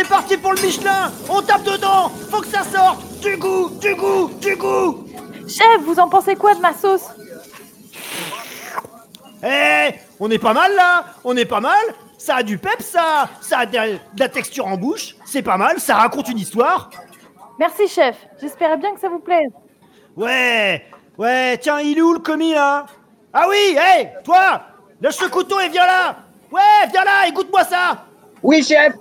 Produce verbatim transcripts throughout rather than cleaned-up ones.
c'est parti pour le Michelin. On tape dedans. Faut que ça sorte. Du goût, du goût, du goût. Chef, vous en pensez quoi de ma sauce? Eh, hey, on est pas mal là. On est pas mal. Ça a du pep, ça. Ça a de, de la texture en bouche. C'est pas mal. Ça raconte une histoire. Merci, chef. J'espérais bien que ça vous plaise. Ouais, ouais. Tiens, il est où le commis là? Ah oui, hé, hey, toi. Lâche ce couteau et viens là. Ouais, viens là, écoute-moi ça. Oui, chef.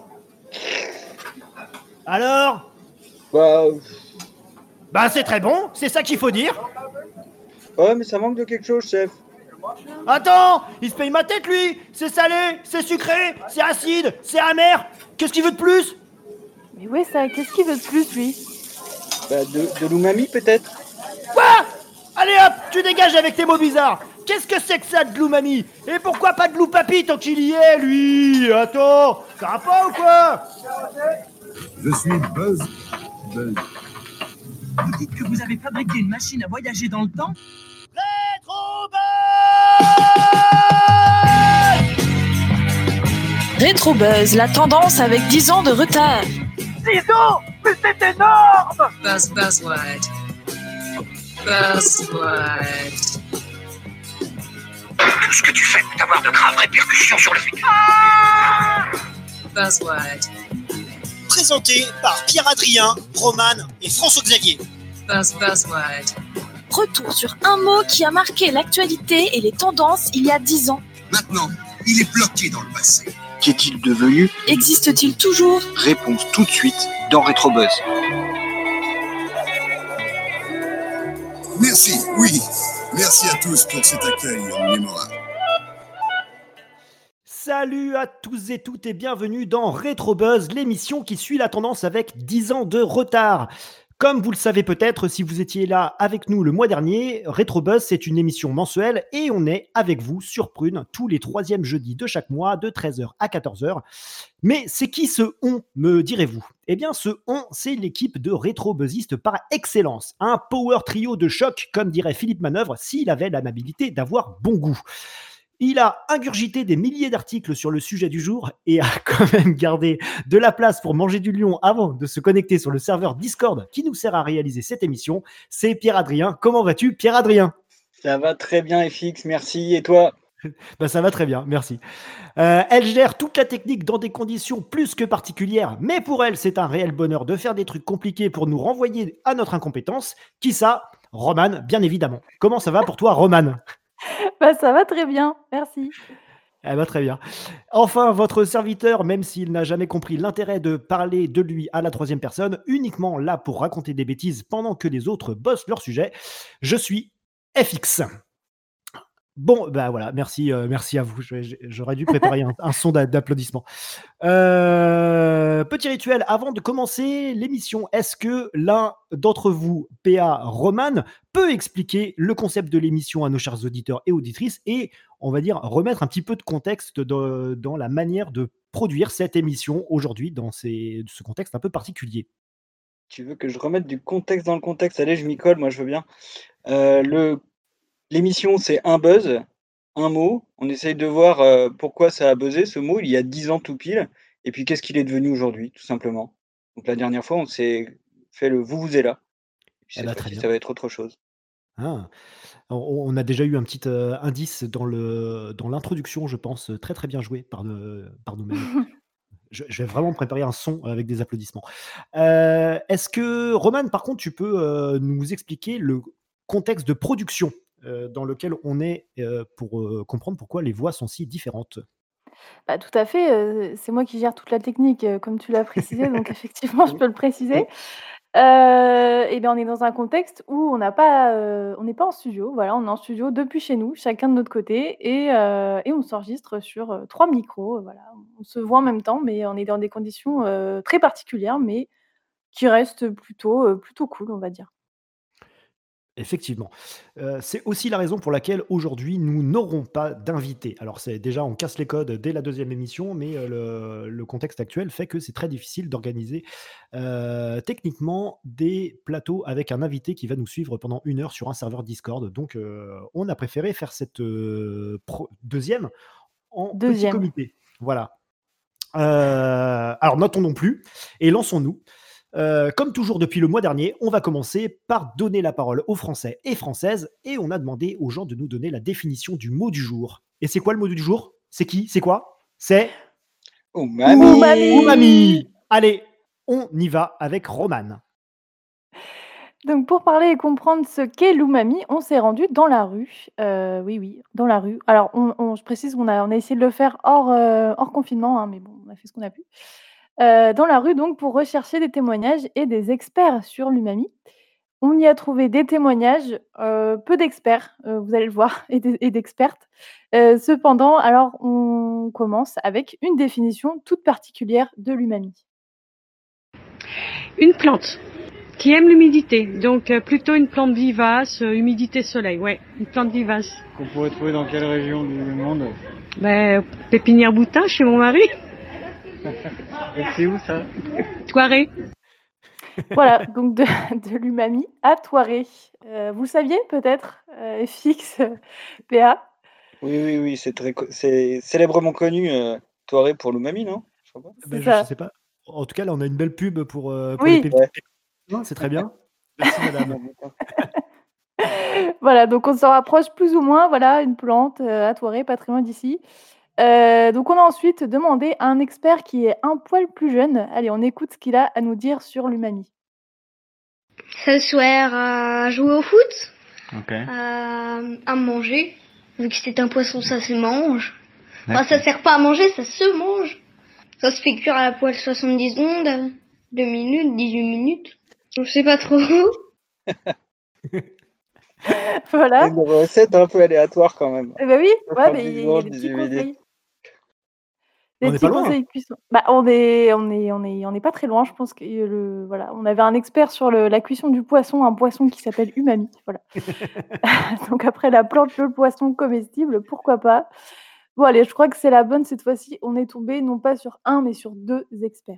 Alors? Bah... Bah c'est très bon, c'est ça qu'il faut dire. Ouais, mais ça manque de quelque chose, chef. Attends, il se paye ma tête lui. C'est salé, c'est sucré, c'est acide, c'est amer. Qu'est-ce qu'il veut de plus? Mais ouais, ça, qu'est-ce qu'il veut de plus, lui? Bah, de, de l'umami, peut-être. Quoi? Allez hop, tu dégages avec tes mots bizarres. Qu'est-ce que c'est que ça de l'umami? Et pourquoi pas de loupapi tant qu'il y est, lui? Attends, ça va pas ou quoi? Je suis Buzz. Buzz. Vous dites que vous avez fabriqué une machine à voyager dans le temps? Rétro Buzz, la tendance avec dix ans de retard. dix ans? Mais c'est énorme! Buzz Buzzword. Buzzword. Tout ce que tu fais peut avoir de graves répercussions sur le futur. Ah Buzzword. Présenté par Pierre-Adrien, Romane et François-Xavier. Buzz Buzzword. Retour sur un mot qui a marqué l'actualité et les tendances il y a dix ans. Maintenant, il est bloqué dans le passé. Qu'est-il devenu? Existe-t-il toujours? Réponse tout de suite dans Rétro Buzz. Merci, oui. Merci à tous pour cet accueil mémorable. Salut à tous et toutes et bienvenue dans Rétro Buzz, l'émission qui suit la tendance avec dix ans de retard. Comme vous le savez peut-être, si vous étiez là avec nous le mois dernier, Rétro Buzz, c'est une émission mensuelle et on est avec vous sur Prune tous les troisièmes jeudis de chaque mois de treize heures à quatorze heures. Mais c'est qui ce on, me direz-vous? Eh bien, ce on, c'est l'équipe de Rétro Buzzistes par excellence. Un power trio de choc, comme dirait Philippe Manœuvre, s'il avait l'amabilité d'avoir bon goût. Il a ingurgité des milliers d'articles sur le sujet du jour et a quand même gardé de la place pour manger du lion avant de se connecter sur le serveur Discord qui nous sert à réaliser cette émission. C'est Pierre-Adrien. Comment vas-tu, Pierre-Adrien? Ça va très bien, F X, merci. Et toi? Ben ça va très bien, merci. Euh, elle gère toute la technique dans des conditions plus que particulières, mais pour elle, c'est un réel bonheur de faire des trucs compliqués pour nous renvoyer à notre incompétence. Qui ça? Romane, bien évidemment. Comment ça va pour toi, Romane? Bah, ça va très bien, merci. Eh ben, très bien. Enfin, votre serviteur, même s'il n'a jamais compris l'intérêt de parler de lui à la troisième personne, uniquement là pour raconter des bêtises pendant que les autres bossent leur sujet, je suis F X. Bon, bah voilà, merci, euh, merci à vous. Je- je- J'aurais dû préparer un, un son d'a- d'applaudissement. Euh, petit rituel avant de commencer l'émission. Est-ce que l'un d'entre vous, P A Romane, peut expliquer le concept de l'émission à nos chers auditeurs et auditrices et, on va dire, remettre un petit peu de contexte de- dans la manière de produire cette émission aujourd'hui dans ces- ce contexte un peu particulier? Tu veux que je remette du contexte dans le contexte? Allez, je m'y colle, moi je veux bien. Euh, le... L'émission, c'est un buzz, un mot. On essaye de voir euh, pourquoi ça a buzzé ce mot il y a dix ans tout pile. Et puis qu'est-ce qu'il est devenu aujourd'hui, tout simplement. Donc la dernière fois, on s'est fait le vous vous êtes là. Et puis Eh cette ben, très fois-ci, bien. ça va être autre chose. Ah. On on a déjà eu un petit euh, indice dans le dans l'introduction, je pense, euh, très très bien joué par, euh, par nous-mêmes. Je, je vais vraiment préparer un son avec des applaudissements. Euh, Est-ce que, Roman, par contre, tu peux euh, nous expliquer le contexte de production euh, dans lequel on est euh, pour euh, comprendre pourquoi les voix sont si différentes? Bah, tout à fait, heu, c'est moi qui gère toute la technique, heu, comme tu l'as précisé, donc effectivement, je peux le préciser. Heu et bien, on est dans un contexte où on n'a pas, heu, on n'est pas en studio, voilà, on est en studio depuis chez nous, chacun de notre côté et heu et on s'enregistre sur, heu, trois micros, heu, voilà. On se voit en même temps, mais on est dans des conditions, heu, très particulières, mais qui restent plutôt, heu, plutôt cool, on va dire. Effectivement. Heu, c'est aussi la raison pour laquelle aujourd'hui nous n'aurons pas d'invités. Alors c'est déjà on casse les codes dès la deuxième émission, mais heu, le le contexte actuel fait que c'est très difficile d'organiser, heu, techniquement des plateaux avec un invité qui va nous suivre pendant une heure sur un serveur Discord. Donc heu, on a préféré faire cette, heu, pro deuxième en petit Deuxième. comité. Voilà. Euh, alors, notons non plus et lançons-nous. Euh, comme toujours depuis le mois dernier, on va commencer par donner la parole aux Français et Françaises et on a demandé aux gens de nous donner la définition du mot du jour. Et c'est quoi le mot du jour? C'est qui? C'est quoi? C'est Umami. Umami. umami. Allez, on y va avec Romane. Donc, pour parler et comprendre ce qu'est l'umami, on s'est rendu dans la rue. Euh, oui, oui, dans la rue. Alors, on, on- je précise qu'on a, on a essayé de le faire hors, euh, hors confinement, hein, mais bon, on a fait ce qu'on a pu. Euh, dans la rue, donc, pour rechercher des témoignages et des experts sur l'umami. On y a trouvé des témoignages, euh, peu d'experts, euh, vous allez le voir, et d- et d'expertes. Euh, cependant, alors, on commence avec une définition toute particulière de l'umami. Une plante qui aime l'humidité, donc euh, plutôt une plante vivace, euh, humidité soleil, ouais, une plante vivace. Qu'on pourrait trouver dans quelle région du monde? Ben, pépinière Boutin chez mon mari, Et c'est où ça? Toiré. Voilà, donc de, de l'umami à Toiré. Euh, vous le saviez peut-être, euh, F X, euh, P A? Oui, oui, oui, c'est très, co- c'est célèbrement connu, euh, Toiré pour l'umami, non? Je crois pas. Ben, C'est je, je ça. sais pas. En tout cas, là, on a une belle pub pour, euh, pour les Oui, pépites. Ouais. C'est très bien. Merci, madame. voilà, donc on se rapproche plus ou moins, voilà, une plante euh, à Toiré, pas très loin d'ici. Euh, donc on a ensuite demandé à un expert qui est un poil plus jeune. Allez, on écoute ce qu'il a à nous dire sur l'umami. Ça sert à jouer au foot, Ok. à, à manger. Vu que c'est un poisson, ça se mange. Enfin, D'accord. ça sert pas à manger, ça se mange. Ça se fait cuire à la poêle soixante-dix secondes, deux minutes, dix-huit minutes. Je sais pas trop. Voilà. Une recette un peu aléatoire quand même. Eh ben oui, ouais, mais il y a- il y a soixante-dix des petits dix minutes. conseils. On Des n'est petits pas loin. conseils cuisson. Bah, on est, on est, on est, on n'est pas très loin. Je pense que le, voilà, on avait un expert sur le- la cuisson du poisson, un poisson qui s'appelle umami. Voilà. Donc après la plante, le poisson comestible, pourquoi pas. Bon allez, je crois que c'est la bonne cette fois-ci. On est tombé non pas sur un, mais sur deux experts.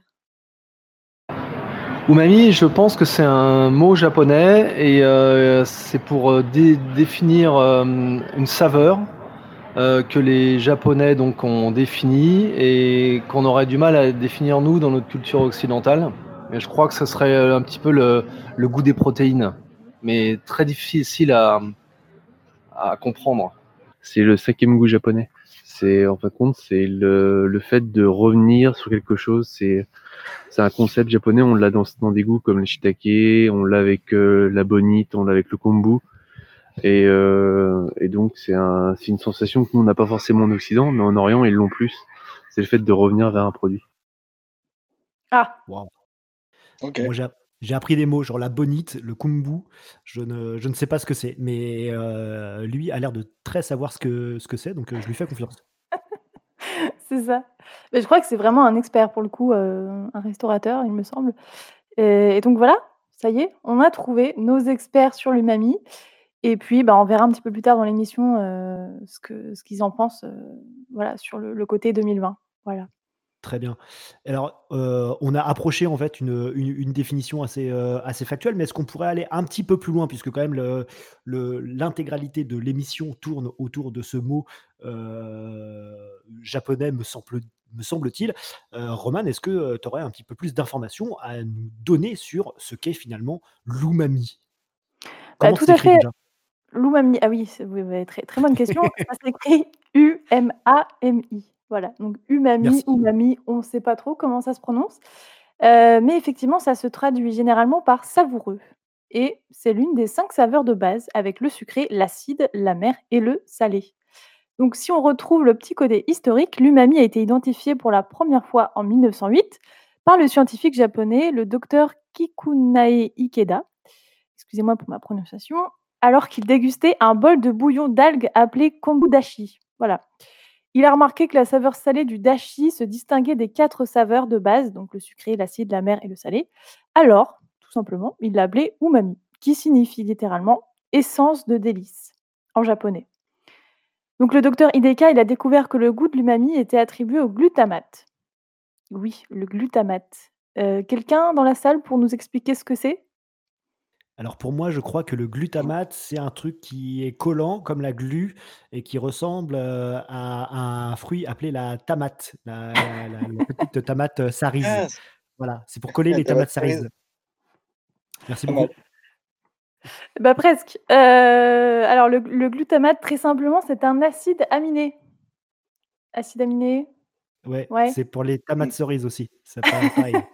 Umami, je pense que c'est un mot japonais et euh, c'est pour euh, dé- définir euh, une saveur euh, que les Japonais donc ont définie et qu'on aurait du mal à définir nous dans notre culture occidentale. Mais je crois que ce serait un petit peu le, le goût des protéines, mais très difficile à, à comprendre. C'est le cinquième goût japonais. C'est en fin de compte, c'est le, le fait de revenir sur quelque chose. C'est c'est un concept japonais. On l'a dans, dans des goûts comme le shiitake, on l'a avec euh, la bonite, on l'a avec le kombu. Et, euh, et donc c'est un, c'est une sensation que nous on n'a pas forcément en Occident, mais en Orient ils l'ont plus. C'est le fait de revenir vers un produit. Ah. Wow. Ok. Moi, j'ai, j'ai appris des mots, genre la bonite, le kumbu. Je ne, je ne sais pas ce que c'est, mais euh, lui a l'air de très savoir ce que, ce que c'est, donc euh, je lui fais confiance. C'est ça. Mais je crois que c'est vraiment un expert pour le coup, euh, un restaurateur, il me semble. Et, et donc voilà, ça y est, on a trouvé nos experts sur l'umami. Et puis, bah, on verra un petit peu plus tard dans l'émission euh, ce, que, ce qu'ils en pensent euh, voilà, sur le, le côté deux mille vingt. Voilà. Très bien. Alors, euh, on a approché en fait une, une, une définition assez, euh, assez factuelle, mais est-ce qu'on pourrait aller un petit peu plus loin, puisque quand même le, le- l'intégralité de l'émission tourne autour de ce mot euh, japonais, me semble, me semble-t-il. Euh, Roman, est-ce que tu aurais un petit peu plus d'informations à nous donner sur ce qu'est finalement l'umami? Bah, Comment tout ça à s'écrit fait. déjà? L'umami, ah oui, c'est- oui, ouais, très, très bonne question. Ça s'écrit U M A M I. Voilà, donc umami, Merci. umami, on ne sait pas trop comment ça se prononce. Euh, mais effectivement, ça se traduit généralement par savoureux. Et c'est l'une des cinq saveurs de base avec le sucré, l'acide, l'amer et le salé. Donc si on retrouve le petit côté historique, l'umami a été identifié pour la première fois en mille neuf cent huit par le scientifique japonais, le docteur Kikunae Ikeda. Excusez-moi pour ma prononciation. Alors qu'il dégustait un bol de bouillon d'algues appelé kombu dashi. Voilà. Il a remarqué que la saveur salée du dashi se distinguait des quatre saveurs de base, donc le sucré, l'acide, l'amer et le salé. Alors, tout simplement, il l'appelait umami, qui signifie littéralement essence de délice en japonais. Donc le docteur Hideka, il a découvert que le goût de l'umami était attribué au glutamate. Oui, le glutamate. Euh, quelqu'un dans la salle pour nous expliquer ce que c'est? Alors pour moi, je crois que le glutamate, c'est un truc qui est collant comme la glu et qui ressemble, heu, à un fruit appelé la tamate, la la la la petite tomate, heu, Ah cerise. c Voilà, c'est pour coller la les tomate tomates cerise. cerises. Merci Pas beaucoup. mal. Bah, presque. Heu, alors le le glutamate, très simplement, c'est un acide aminé. Acide aminé? Ouais, Ouais. c'est pour les Mmh. tomates cerises aussi, c'est pas pareil.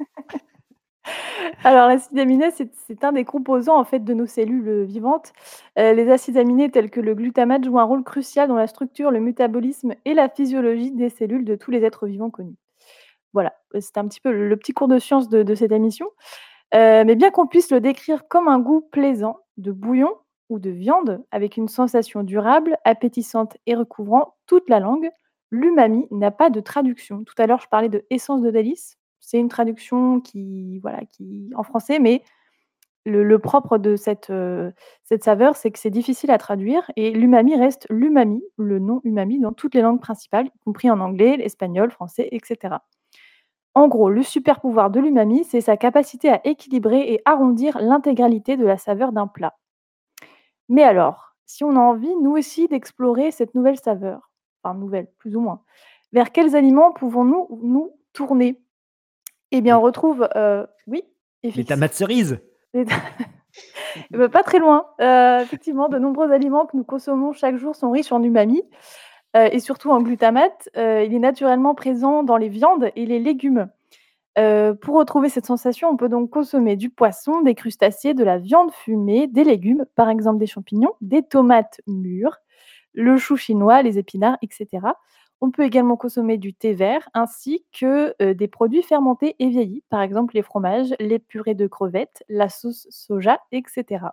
Alors l'acide aminé, c'est c'est un des composants, en fait, de nos cellules, heu, vivantes. Heu, les acides aminés tels que le glutamate jouent un rôle crucial dans la structure, le métabolisme et la physiologie des cellules de tous les êtres vivants connus. Voilà, heu, c'était un petit peu le le petit cours de science de de cette émission. Heu, mais bien qu'on puisse le décrire comme un goût plaisant de bouillon ou de viande avec une sensation durable, appétissante et recouvrant toute la langue, l'umami n'a pas de traduction. Tout à l'heure, je parlais de essence de délice. C'est une traduction qui voilà, qui en français, mais le le propre de cette, heu, cette saveur, c'est que c'est difficile à traduire et l'umami reste l'umami, le nom umami dans toutes les langues principales, y compris en anglais, l'espagnol, français et cetera. En gros, le super pouvoir de l'umami, c'est sa capacité à équilibrer et arrondir l'intégralité de la saveur d'un plat. Mais alors, si on a envie, nous aussi, d'explorer cette nouvelle saveur, enfin nouvelle, plus ou moins, vers quels aliments pouvons-nous nous tourner? Eh bien, on Les retrouve, heu oui, les effecti tomates cerises! et bah, pas très loin. Heu, effectivement, de nombreux aliments que nous consommons chaque jour sont riches en umami, heu, et surtout en glutamate. Heu, il est naturellement présent dans les viandes et les légumes. Heu, pour retrouver cette sensation, on peut donc consommer du poisson, des crustacés, de la viande fumée, des légumes, par exemple des champignons, des tomates mûres, le chou chinois, les épinards et cetera. On peut également consommer du thé vert ainsi que, heu, des produits fermentés et vieillis, par exemple les fromages, les purées de crevettes, la sauce soja et cetera.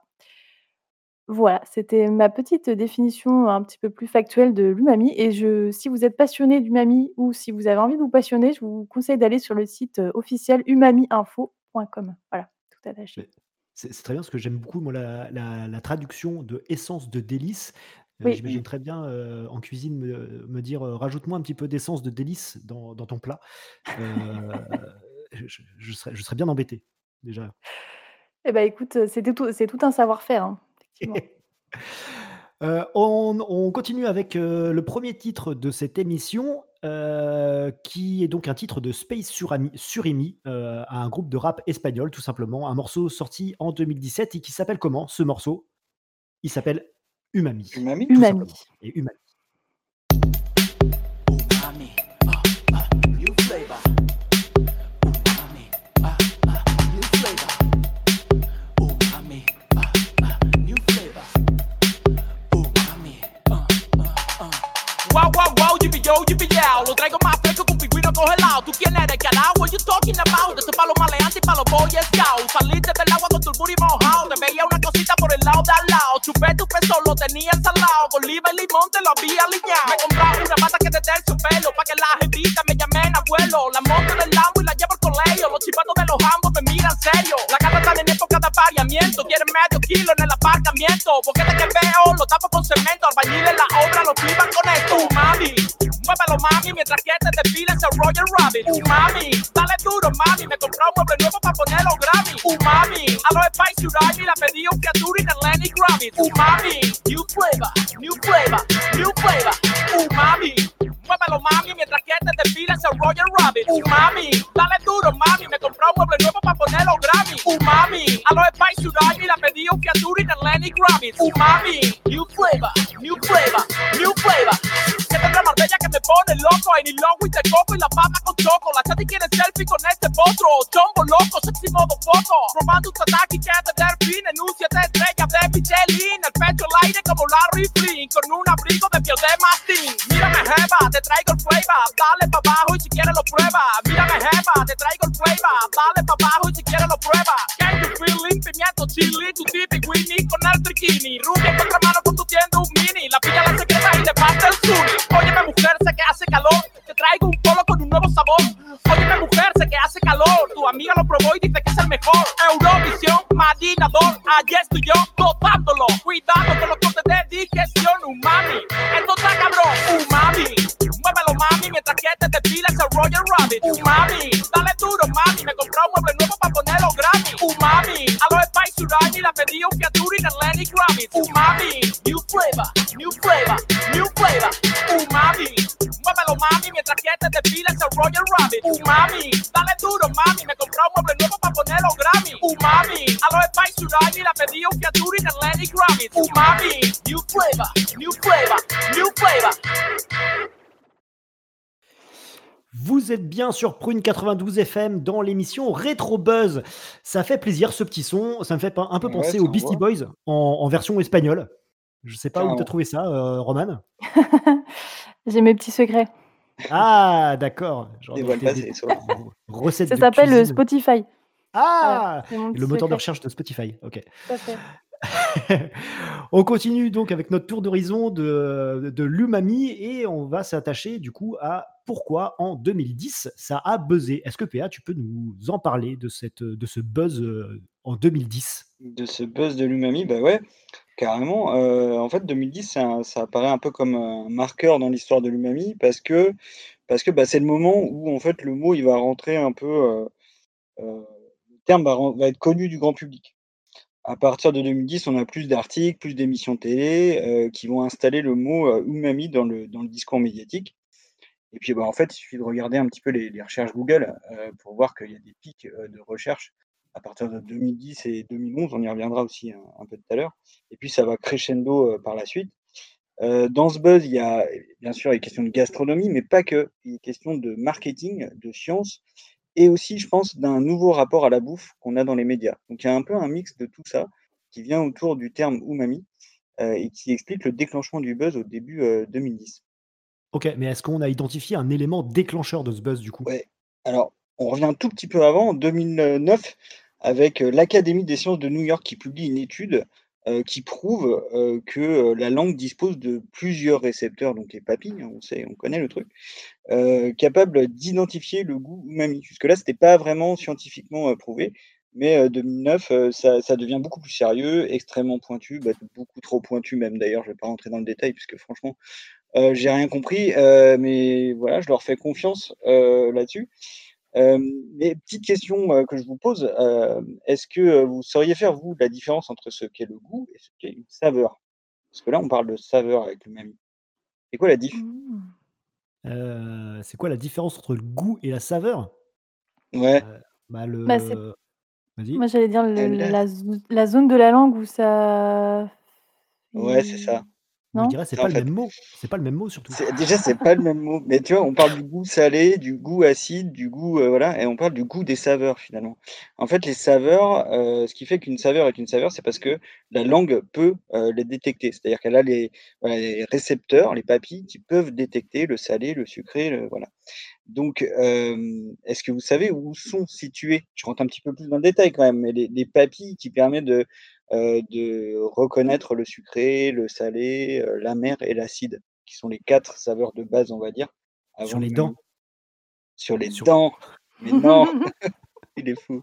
Voilà, c'était ma petite définition un petit peu plus factuelle de l'umami et je si vous êtes passionné d'umami ou si vous avez envie de vous passionner, je vous conseille d'aller sur le site, heu, officiel umami info point com. Voilà, tout attaché. Mais c'est c'est très bien parce que j'aime beaucoup moi la la la traduction de essence de délice. Heu, Oui. Mmh. j'imagine très bien, heu, en cuisine me me dire, heu: «Rajoute-moi un petit peu d'essence de délice dans dans ton plat». Heu, je je je serais je serais bien embêté, déjà. Eh bah, écoute, heu, c'était tout c'est tout un savoir-faire, hein, effectivement. Heu, on on continue avec, heu, le premier titre de cette émission, heu, qui est donc un titre de Space Surami Surimi, heu, un groupe de rap espagnol tout simplement. Un morceau sorti en deux mille dix-sept et qui s'appelle comment ce morceau? Il s'appelle Umami, Umami? tout Umami. simplement et Umami. Umami, ah, ah, new flavor. Umami, ah, ah, new flavor. Umami, ah, ah, new flavor. Umami, ah, ah, ah. Wow, wow, wow, yippee yo, yippee yow. Lo traigo más fresco que un pingüino congelado. ¿Tú quién eres, carajo? What you talking about? Ese palo maleante y palo boy scout. Saliste del agua con tu booty mojado. Te veía una cosita por el lado de al lado. Chupé tu peso, lo tenía ensalado. Con oliva y limón te lo había aliñado. Me compraba una pata que te dé el pelo. Pa' que la jevita me llamen abuelo. La monto en el Lambo y la llevo al colegio. Los chivatos de los ambos me miran serio. La gata está en época de apareamiento. Quieren medio kilo en el aparcamiento. Porque de que veo lo tapo con cemento. Albañiles en la obra lo flipan con esto. Umami, muévelo mami, mientras que te desfiles el Roger Rabbit. Umami, dale duro mami, me compré un mueble nuevo para ponerlo Grammy. Umami, a los Spice Urami la pedí un featuring en Lenny Grammy. Umami, new flavor, new flavor, new flavor. Umami, muévelo mami, mientras que te desfiles el Roger Rabbit. Umami, dale duro mami, me compré un mueble nuevo para ponerlo Grammy. Umami, a los Spice Urami la pedí un featuring en Lenny Grammy. Umami, new flavor, new flavor, new flavor. Que tendrá Marbella que me pone loco. Hay ni logo y te coco y la papa con choco. La chati quiere selfie con este potro. Chombo loco, sexy modo foto. Probando un tataki que te delfín. Enuncia de estrella de Michelin. El pecho al aire como Larry Flynn. Con un abrigo de piel de mastín. Mírame jeva, te traigo el flavor. Dale pa' abajo y si quieres lo prueba. Mírame jeva, te traigo el flavor. Dale pa' abajo y si quieres lo prueba. Can you feeling? Pimiento, chili, tu tipi, Winnie con el triquini. Rubia en contramano con tu tienda un mini. La pilla la secreta y le parte el suni. Óyeme mujer, sé que hace calor. Te traigo un polo con un nuevo sabor. Óyeme mujer, sé que hace calor. Tu amiga lo probó y dice que es el mejor. Eurovisión, marinador. Allí estoy yo, botándolo. Cuidado con los cortes de digestión. Umami, esto está cabrón. Umami, muévelo mami, mientras que te desfiles el Roger Rabbit. Umami, dale duro mami, me compré un mueble nuevo para ponerlo Grammy. Umami, a los spicy rice la pedí un fiaturi en Lenny Kravitz. Umami, new flavor, new flavor, new flavor. Umami, muévelo mami mientras que te desfila ese Royal Rabbit. Umami, dale duro mami, me compré un mueble nuevo para ponerlo Grammy. Umami, a los spicy rice la pedí un fiaturi en Lenny Kravitz. Umami, new flavor, new flavor, new flavor. Vous êtes bien sur Prune quatre-vingt-douze F M dans l'émission Rétro Buzz. Ça fait plaisir ce petit son. Ça me fait un peu Ouais, penser ça aux Beastie envoie. Boys en, en version espagnole. Je sais pas où tu as Carrément. trouvé ça, euh, Roman. J'ai mes petits secrets. Ah, d'accord. Genre des, Dévoile des- pas, des c'est sur le recettes Ça de s'appelle le cuisine. Spotify. Ah, Voilà, c'est mon et petit le moteur de secret. recherche de Spotify. Ok. Tout à fait. On continue donc avec notre tour d'horizon de, de l'umami et on va s'attacher du coup à pourquoi en deux mille dix ça a buzzé. Est-ce que P A, tu peux nous en parler de, cette, de ce buzz euh, en deux mille dix? De ce buzz de l'umami, bah ouais, carrément. Heu, en fait, deux mille dix, ça ça apparaît un peu comme un marqueur dans l'histoire de l'umami parce que parce que, bah, c'est le moment où, en fait, le mot, il va rentrer un peu, heu heu, le terme va ren va être connu du grand public. À partir de deux mille dix, on a plus d'articles, plus d'émissions télé, heu, qui vont installer le mot, heu, umami dans le dans le discours médiatique et puis, bah, en fait, il suffit de regarder un petit peu les les recherches Google, heu, pour voir qu'il y a des pics, heu, de recherche à partir de deux mille dix et deux mille onze. On y reviendra aussi un un peu tout à l'heure et puis ça va crescendo, heu, par la suite. Heu, dans ce buzz, il y a bien sûr les questions de gastronomie, mais pas que. Il est question de marketing, de science et aussi, je pense, d'un nouveau rapport à la bouffe qu'on a dans les médias. Donc il y a un peu un mix de tout ça qui vient autour du terme umami, heu et qui explique le déclenchement du buzz au début, heu, deux mille dix. Ok, mais est-ce qu'on a identifié un élément déclencheur de ce buzz du coup? Ouais, alors on revient un tout petit peu avant, en deux mille neuf, avec, heu, l'Académie des sciences de New York qui publie une étude, heu, qui prouve, heu, que, heu, la langue dispose de plusieurs récepteurs, donc les papilles, hein, on sait, on connaît le truc, heu, capables d'identifier le goût umami. Jusque-là, c'était pas vraiment scientifiquement, heu, prouvé, mais, heu, deux mille neuf, heu, ça ça devient beaucoup plus sérieux, extrêmement pointu, bah, beaucoup trop pointu même d'ailleurs, je vais pas rentrer dans le détail puisque franchement, heu, j'ai rien compris, heu, mais voilà, je leur fais confiance, heu, là-dessus. Hem, mais petite question, heu, que je vous pose, hem, est-ce que, heu, vous sauriez faire, vous, la différence entre ce qu'est le goût et ce qu'est une saveur? Parce que là, on parle de saveur avec l'umami. C'est quoi la diff? Mmh. Euh, c'est quoi la différence entre le goût et la saveur? Ouais. Euh, bah Bah, c'est le... Vas-y. moi, j'allais dire Ah le là! la zo la zone de la langue où ça Ouais, c'est fait ça. Moi je non? dirais c'est Ça, pas en le fait. même mot. C'est pas le même mot surtout. C'est déjà, c'est pas le même mot, mais tu vois, on parle du goût salé, du goût acide, du goût, heu, voilà et on parle du goût des saveurs, finalement. En fait, les saveurs, heu, ce qui fait qu'une saveur est une saveur, c'est parce que la langue peut, heu, les détecter. C'est-à-dire qu'elle a les voilà, les récepteurs, les papilles qui peuvent détecter le salé, le sucré, le voilà. Donc, hem, est-ce que vous savez où sont situées, je rentre un petit peu plus dans le détail quand même, mais les les papilles qui permettent de, heu, de reconnaître le sucré, le salé, heu, l'amer et l'acide, qui sont les quatre saveurs de base, on va dire, avant Sur les dents. l'umami. Sur les Sur... dents! Mais non! Il est fou.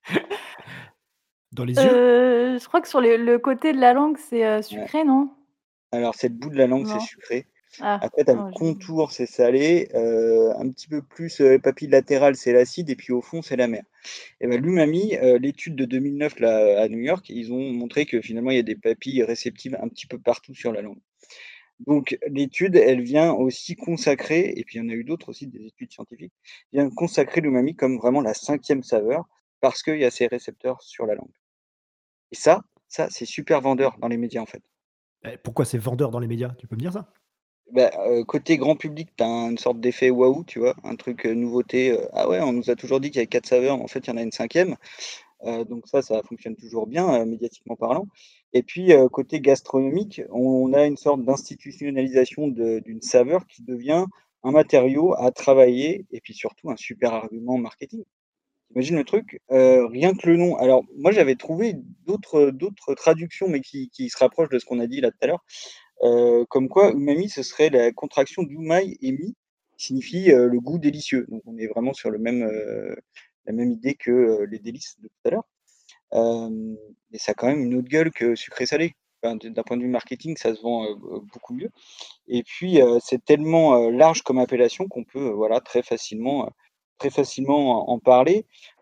Dans les yeux? Heu, je crois que sur le le côté de la langue, c'est, heu, Ouais. sucré, non? Alors c'est le bout de la langue, c'est Non? sucré. Ah, Après, tu as le non, je contour, c'est salé, heu, un petit peu plus, heu, papille latérale, c'est l'acide et puis au fond, c'est l'amer. Et bah, l'umami, heu, l'étude de deux mille neuf là, à New York, ils ont montré que finalement, il y a des papilles réceptives un petit peu partout sur la langue. Donc l'étude, elle vient aussi consacrer et puis il y en a eu d'autres aussi, des études scientifiques, vient consacrer l'umami comme vraiment la cinquième saveur parce qu'il y a ces récepteurs sur la langue. Et ça, ça, c'est super vendeur dans les médias, en fait. Eh, pourquoi c'est vendeur dans les médias? Tu peux me dire ça? Bah, heu, côté grand public, tu as une sorte d'effet waouh, tu vois? Un truc, heu, nouveauté, heu: «Ah ouais, on nous a toujours dit qu'il y avait quatre saveurs, en fait, il y en a une cinquième». Heu, donc ça, ça fonctionne toujours bien, heu, médiatiquement parlant. Et puis, heu, côté gastronomique, on a une sorte d'institutionnalisation de d'une saveur qui devient un matériau à travailler et puis surtout un super argument marketing. Tu imagines le truc? Heu, rien que le nom alors moi j'avais trouvé d'autres, d'autres traductions, mais qui qui se rapprochent de ce qu'on a dit là tout à l'heure, heu, comme quoi umami ce serait la contraction d'umai et mi, qui signifie, heu, le goût délicieux. Donc on est vraiment sur le même, heu, la même idée que, heu, les délices de tout à l'heure. Hem, mais ça a quand même une autre gueule que sucré salé. Enfin, d d'un point de vue marketing, ça se vend, heu, b beaucoup mieux. Et puis, heu, c'est tellement, heu, large comme appellation qu'on peut, heu, voilà, très facilement, heu, très facilement en en parler.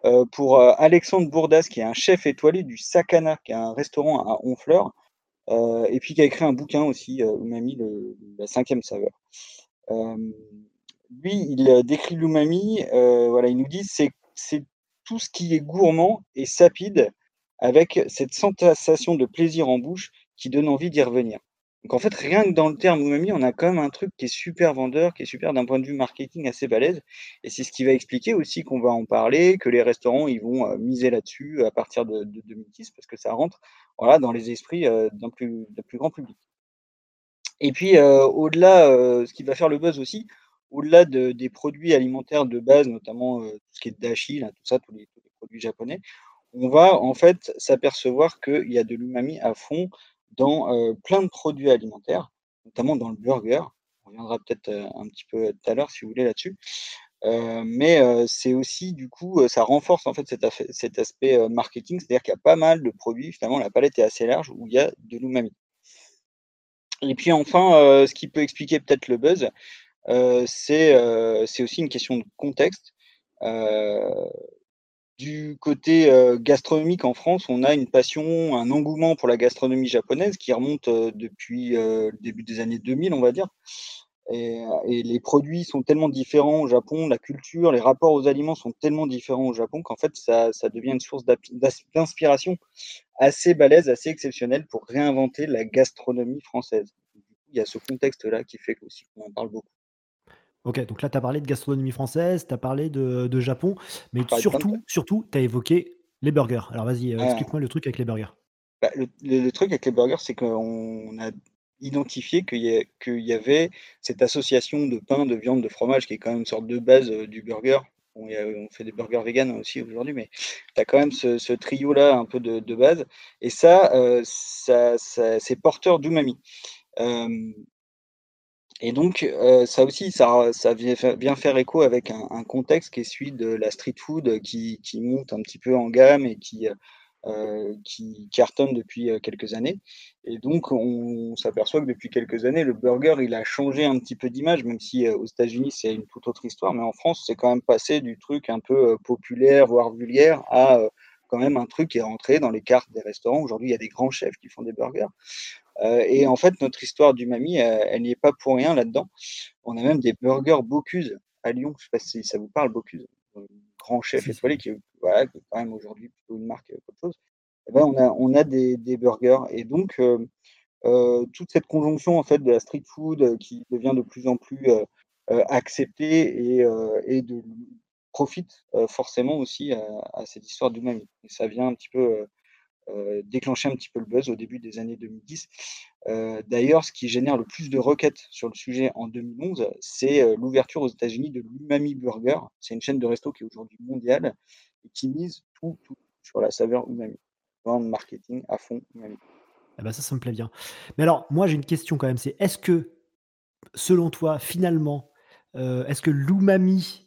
euh, pour euh, Alexandre Bourdas, qui est un chef étoilé du Sakana, qui est un restaurant à Honfleur, euh, et puis qui a écrit un bouquin aussi, euh, Umami, le, la cinquième saveur. Euh, lui, il euh, décrit l'umami, euh, voilà, il nous dit c'est c'est tout ce qui est gourmand et sapide, avec cette sensation de plaisir en bouche qui donne envie d'y revenir. Donc en fait, rien que dans le terme umami, on a quand même un truc qui est super vendeur, qui est super d'un point de vue marketing assez balèze. Et c'est ce qui va expliquer aussi qu'on va en parler, que les restaurants ils vont euh, miser là-dessus à partir de, de deux mille dix, parce que ça rentre voilà, dans les esprits euh, d'un plus, d'un plus grand public. Et puis, euh, au-delà, euh, ce qui va faire le buzz aussi, au-delà de, des produits alimentaires de base, notamment euh, tout ce qui est dashi, là, tout ça, tous les, tous les produits japonais, on va en fait s'apercevoir qu'il y a de l'umami à fond dans euh, plein de produits alimentaires, notamment dans le burger. On reviendra peut-être euh, un petit peu tout à l'heure si vous voulez là-dessus. Euh, mais euh, c'est aussi du coup, euh, ça renforce en fait cet, affa- cet aspect euh, marketing, c'est-à-dire qu'il y a pas mal de produits, finalement la palette est assez large où il y a de l'umami. Et puis enfin, euh, ce qui peut expliquer peut-être le buzz, euh, c'est euh, c'est aussi une question de contexte. Euh, du côté euh, gastronomique en France, on a une passion, un engouement pour la gastronomie japonaise qui remonte euh, depuis euh, le début des années deux mille, on va dire. Et, et les produits sont tellement différents au Japon, la culture, les rapports aux aliments sont tellement différents au Japon qu'en fait, ça, ça devient une source d'api- d'as- d'inspiration assez balèze, assez exceptionnelle pour réinventer la gastronomie française. Du coup, il y a ce contexte-là qui fait aussi qu'on en parle beaucoup. Ok, donc là, tu as parlé de gastronomie française, tu as parlé de, de Japon, mais Je parlais de plein de trucs. surtout, surtout, tu as évoqué les burgers. Alors vas-y, euh, Ah, explique-moi le truc avec les burgers. bah, le, le- le truc avec les burgers, c'est qu'on a identifié qu'il y, a- qu'il y avait cette association de pain, de viande, de fromage, qui est quand même une sorte de base euh, du burger. Bon, il y a- on fait des burgers vegan aussi aujourd'hui, mais tu as quand même ce, ce trio-là un peu de, de base. Et ça, euh, ça, ça- c'est porteur d'umami. Euh, et donc, euh, ça aussi, ça, ça vient faire, vient faire écho avec un, un contexte qui est celui de la street food qui, qui monte un petit peu en gamme et qui, euh, qui cartonne depuis euh, quelques années. Et donc, on, s'aperçoit que depuis quelques années, le burger, il a changé un petit peu d'image, même si euh, aux États-Unis, c'est une toute autre histoire. Mais en France, c'est quand même passé du truc un peu euh, populaire, voire vulgaire, à euh, quand même un truc qui est rentré dans les cartes des restaurants. Aujourd'hui, il y a des grands chefs qui font des burgers. Euh, et en fait, notre histoire d'umami, elle, elle n'y est pas pour rien là-dedans. On a même des burgers Bocuse à Lyon. Je ne sais pas si ça vous parle, Bocuse. Un grand chef Si, si. étoilé qui, est- voilà, qui est quand même aujourd'hui plutôt une marque euh, qu'autre chose. Eh ben, on a, on a des, des burgers. Et donc, euh, euh, toute cette conjonction en fait, de la street food euh, qui devient de plus en plus euh, euh, acceptée et, euh, et de, profite euh, forcément aussi à, à cette histoire d'umami. Et ça vient un petit peu euh, euh, déclencher un petit peu le buzz au début des années deux mille dix. Euh, D'ailleurs, ce qui génère le plus de requêtes sur le sujet en deux mille onze, c'est euh, l'ouverture aux États-Unis de l'Umami Burger. C'est une chaîne de resto qui est aujourd'hui mondiale et qui mise tout, tout sur la saveur umami. Vendre marketing à fond umami. Eh ben ça, ça me plaît bien. Mais alors, moi, j'ai une question quand même. C'est est-ce que, selon toi, finalement, euh, est-ce que l'umami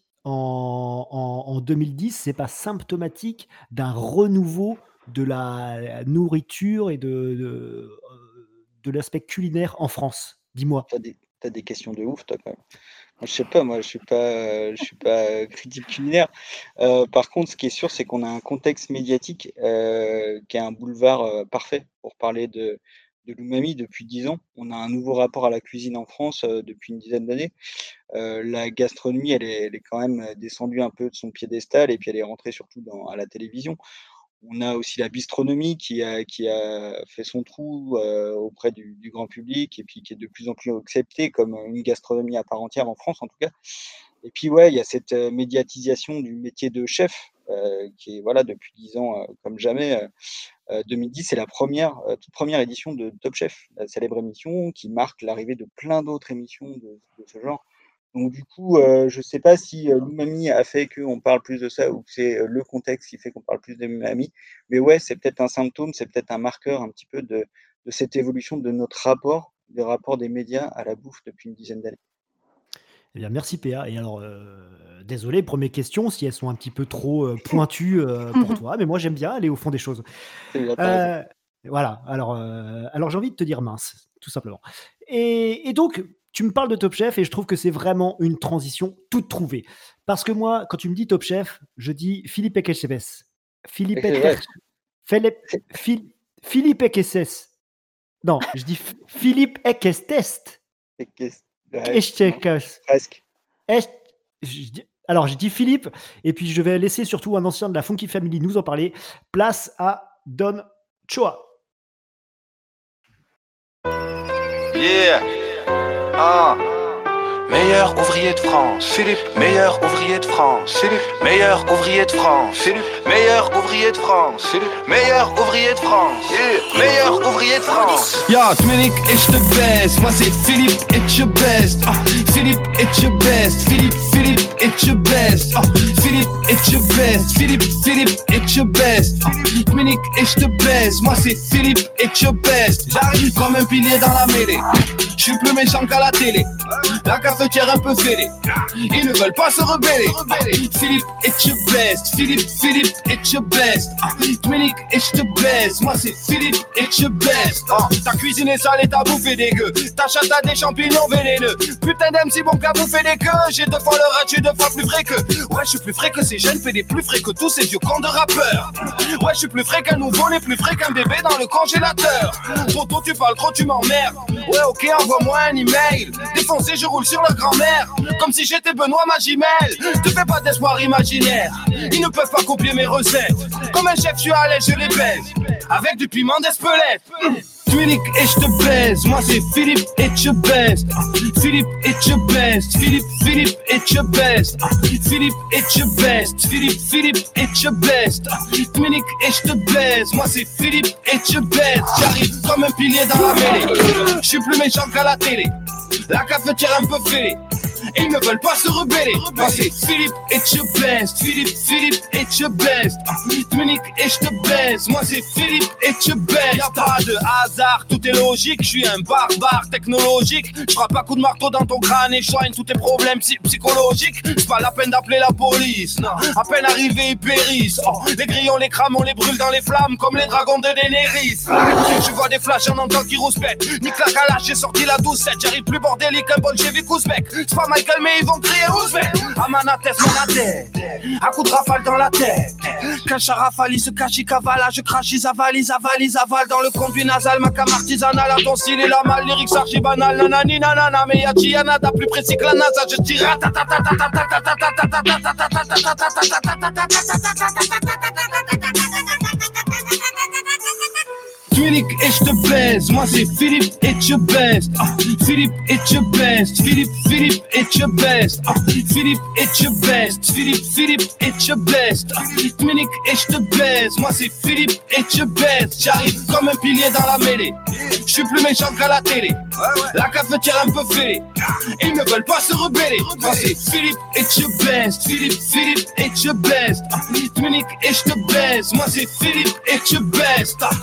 en, en, en deux mille dix, c'est pas symptomatique d'un renouveau de la nourriture et de, de, euh, de l'aspect culinaire en France? Dis-moi. T'as des, t'as des questions de ouf, toi, quand même. Moi, je sais pas, moi, je suis pas, euh, je suis pas euh, critique culinaire. Euh, par contre, ce qui est sûr, c'est qu'on a un contexte médiatique euh, qui est un boulevard euh, parfait pour parler de, de l'umami depuis dix ans. On a un nouveau rapport à la cuisine en France euh, depuis une dizaine d'années. Euh, la gastronomie, elle est, elle est quand même descendue un peu de son piédestal et puis elle est rentrée surtout dans, à la télévision. On a aussi la bistronomie qui a, qui a fait son trou euh, auprès du, du grand public et puis qui est de plus en plus acceptée comme une gastronomie à part entière en France en tout cas. Et puis ouais, il y a cette euh, médiatisation du métier de chef euh, qui est voilà depuis dix ans euh, comme jamais. Euh, euh, deux mille dix, c'est la première, euh, toute première édition de Top Chef, la célèbre émission qui marque l'arrivée de plein d'autres émissions de, de ce genre. Donc du coup, euh, je ne sais pas si euh, l'umami a fait qu'on parle plus de ça ou que c'est euh, le contexte qui fait qu'on parle plus d'umami. Mais ouais, c'est peut-être un symptôme, c'est peut-être un marqueur un petit peu de, de cette évolution de notre rapport, des rapports des médias à la bouffe depuis une dizaine d'années. Eh bien, merci P A. Et alors, euh, désolé, première question, si elles sont un petit peu trop euh, pointues euh, pour toi, mais moi j'aime bien aller au fond des choses. C'est bien, t'as raison. Euh, voilà, alors, euh, alors j'ai envie de te dire mince, tout simplement. Et, et donc, tu me parles de Top Chef et je trouve que c'est vraiment une transition toute trouvée. Parce que moi, quand tu me dis Top Chef, je dis Philippe Ekechebes. Philippe Et c'est vrai. Ekech- Philippe Phil- Philippe Ekesses. Non, je dis F- Philippe Ekestest. Et qu'est-ce- ouais, Echtekes. presque. Est- je dis- Alors, j'ai dit Philippe, et puis je vais laisser surtout un ancien de la Funky Family nous en parler. Place à Don Choa. Yeah. Ah. Meilleur ouvrier de France, Philippe. Meilleur ouvrier de France, Philippe. Meilleur ouvrier de France, Philippe. Meilleur ouvrier de France, Philippe. Meilleur ouvrier de France, yeah. Meilleur ouvrier de France. Ja, Twinnik is the best. Moi c'est Philippe, it's your best. Ah, Philippe, it's your best. Philippe, Philippe, it's your best. Ah, Philippe, it's your best. Philippe, Philippe, it's your best. Ah, Twinnik is the best. Moi c'est Philippe, it's your best. J'arrive comme un pilier dans la mêlée. Je suis plus méchant qu'à la télé. La cafetière un peu fêlée. Ils ne veulent pas se rebeller. Philippe, it's your best. Philippe, Philippe, it's your best. Ah, Twinnik, it's the best. Moi c'est Philippe, it's your best. Ah, ta cuisine est sale et t'as bouffé des gueux. Ta chatte a des champignons vénéneux. Putain d'M C bon qu'à bouffer des queues. J'ai deux fois le rat, je suis deux fois plus frais que. Ouais, je suis plus frais que ces jeunes pédés, plus frais que tous ces vieux cons de rappeurs. Ouais, je suis plus frais qu'un nouveau-né, plus frais qu'un bébé dans le congélateur. Tonton, tu parles trop, tu m'emmerdes. Ouais, ok, envoie-moi un email. Défoncé, je roule sur la grand-mère. Comme si j'étais Benoît Magimel. Te fais pas d'espoir imaginaire. Ils ne peuvent pas copier mes recettes. Comme un chef, je suis à l'aise, je les baise. Avec du piment d'Espelette. Twinnik, it's the best. Moi c'est Philippe, it's your best. Philippe, it's your best. Philippe, Philippe, it's your best. Philippe, it's your best. Philippe, Philippe, it's your best. Twinnik, it's the best. Moi c'est Philippe, it's your best. J'arrive comme un pilier dans la mêlée. Je suis plus méchant qu'à la télé. La cafetière un peu fêlée. Ils ne veulent pas se rebeller. Moi c'est Philippe, it's your best. Philippe, Philippe, it's your best. Twinnik, it's the best. Moi c'est Philippe, it's your best. Y'a pas de hasard, tout est logique. Je suis un barbare technologique. Je frappe à coups de marteau dans ton crâne et je soigne tous tes problèmes psy- psychologiques. C'est pas la peine d'appeler la police. Non, à peine arrivés ils périssent. Oh, les grillons, les crânes, on les brûle dans les flammes comme les dragons de Daenerys. Je vois des flashs en entend qui rouspètent. Nique la calache, j'ai sorti la doucette. J'arrive plus bordélique qu'un bolchevique ouzbek. C'est pas Michael mais ils vont crier ouzbek. À Manates, Manates. À coup de rafale dans la tête. Cache à rafale, il se cache, il cavale. Je crache, ils avalent, ils avalent, ils avalent. Dans le conduit nasal, ma cam artisanale. À ton style et la mal, lyrics archi banal. Nanani, nanana, mais y'a Gianada plus précis que la NASA. Je tire. Twinnik, it's the best. Moi c'est Philippe, it's your best. Ah, Philippe, it's your best. Philippe, Philippe, it's your best. Ah, Philippe, it's your best. Philippe, Philippe, it's your best. Ah, Twinnik, it's the best. Moi c'est Philippe, it's your best. J'arrive comme un pilier dans la mêlée. Je suis plus méchant qu'à la télé. La cafetière un peu fêlée. Ils ne veulent pas se rebeller. Moi c'est Philippe, it's your best. Philippe, Philippe, it's your best. Ah, Twinnik, it's the best. Moi c'est Philippe, it's your best. Ah.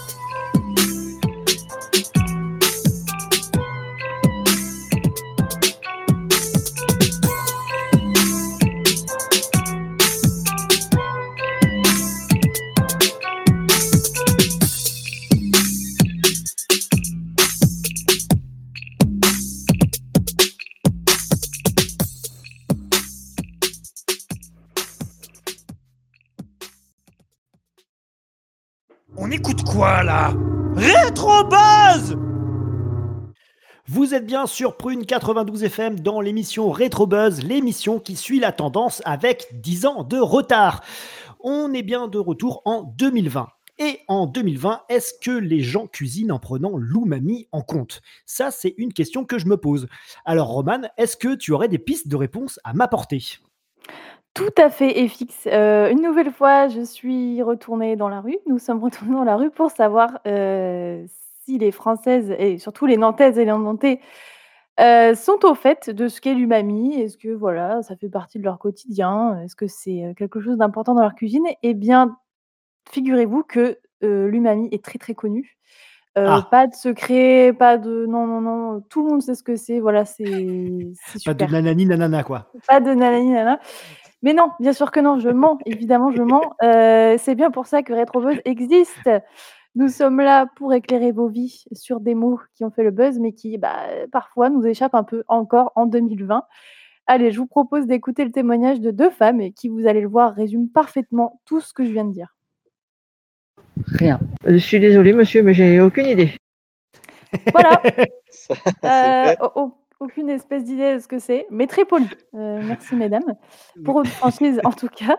On écoute quoi là? Rétrobuzz! Vous êtes bien sur Prune quatre-vingt-douze F M dans l'émission Rétrobuzz, l'émission qui suit la tendance avec dix ans de retard. On est bien de retour en deux mille vingt. Et en deux mille vingt, est-ce que les gens cuisinent en prenant l'umami en compte? Ça, c'est une question que je me pose. Alors, Romane, est-ce que tu aurais des pistes de réponse à m'apporter? Tout à fait, F X. Euh, une nouvelle fois, je suis retournée dans la rue. Nous sommes retournés dans la rue pour savoir euh, si les Françaises et surtout les Nantaises et les Nantais euh, sont au fait de ce qu'est l'umami. Est-ce que voilà, ça fait partie de leur quotidien? Est-ce que c'est euh, quelque chose d'important dans leur cuisine? Eh bien, figurez-vous que euh, l'umami est très très connu. Euh, Ah. Pas de secret, pas de non non non, tout le monde sait ce que c'est. Voilà, c'est c'est Pas de super. nanani nanana, quoi. Pas de nanani nana. Mais non, bien sûr que non, je mens, évidemment, je mens. Euh, c'est bien pour ça que Rétrobuzz existe. Nous sommes là pour éclairer vos vies sur des mots qui ont fait le buzz, mais qui, bah, parfois nous échappent un peu encore en deux mille vingt. Allez, je vous propose d'écouter le témoignage de deux femmes et qui, vous allez le voir, résument parfaitement tout ce que je viens de dire. Rien. Je suis désolée, monsieur, mais j'ai aucune idée. Voilà. Euh, au- au- aucune espèce d'idée de ce que c'est, mais très poli. Euh, merci, mesdames. Pour votre franchise, en tout cas.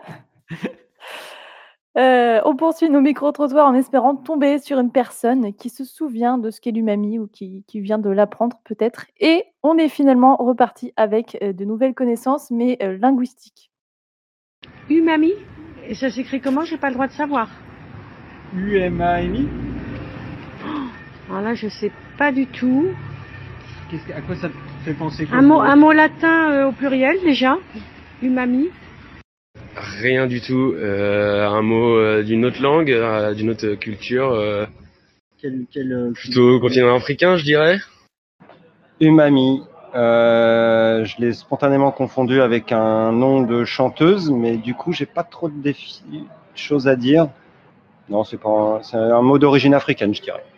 Euh, on poursuit nos micro-trottoirs en espérant tomber sur une personne qui se souvient de ce qu'est l'umami ou qui, qui vient de l'apprendre peut-être. Et on est finalement reparti avec euh, de nouvelles connaissances, mais euh, linguistiques. Umami? Et ça s'écrit comment? J'ai pas le droit de savoir. U M A M I. Alors là, je sais pas du tout. Qu'est-ce que- À quoi ça te fait penser quoi, Un mot, un mot latin euh, au pluriel déjà. Umami. Rien du tout. Euh, un mot euh, d'une autre langue, euh, d'une autre culture, euh, Quel, quel, euh, plutôt continent africain, je dirais. Umami. Euh, je l'ai spontanément confondu avec un nom de chanteuse, mais du coup, j'ai pas trop de défi- choses à dire. Non, c'est pas un, c'est un mot d'origine africaine, je dirais.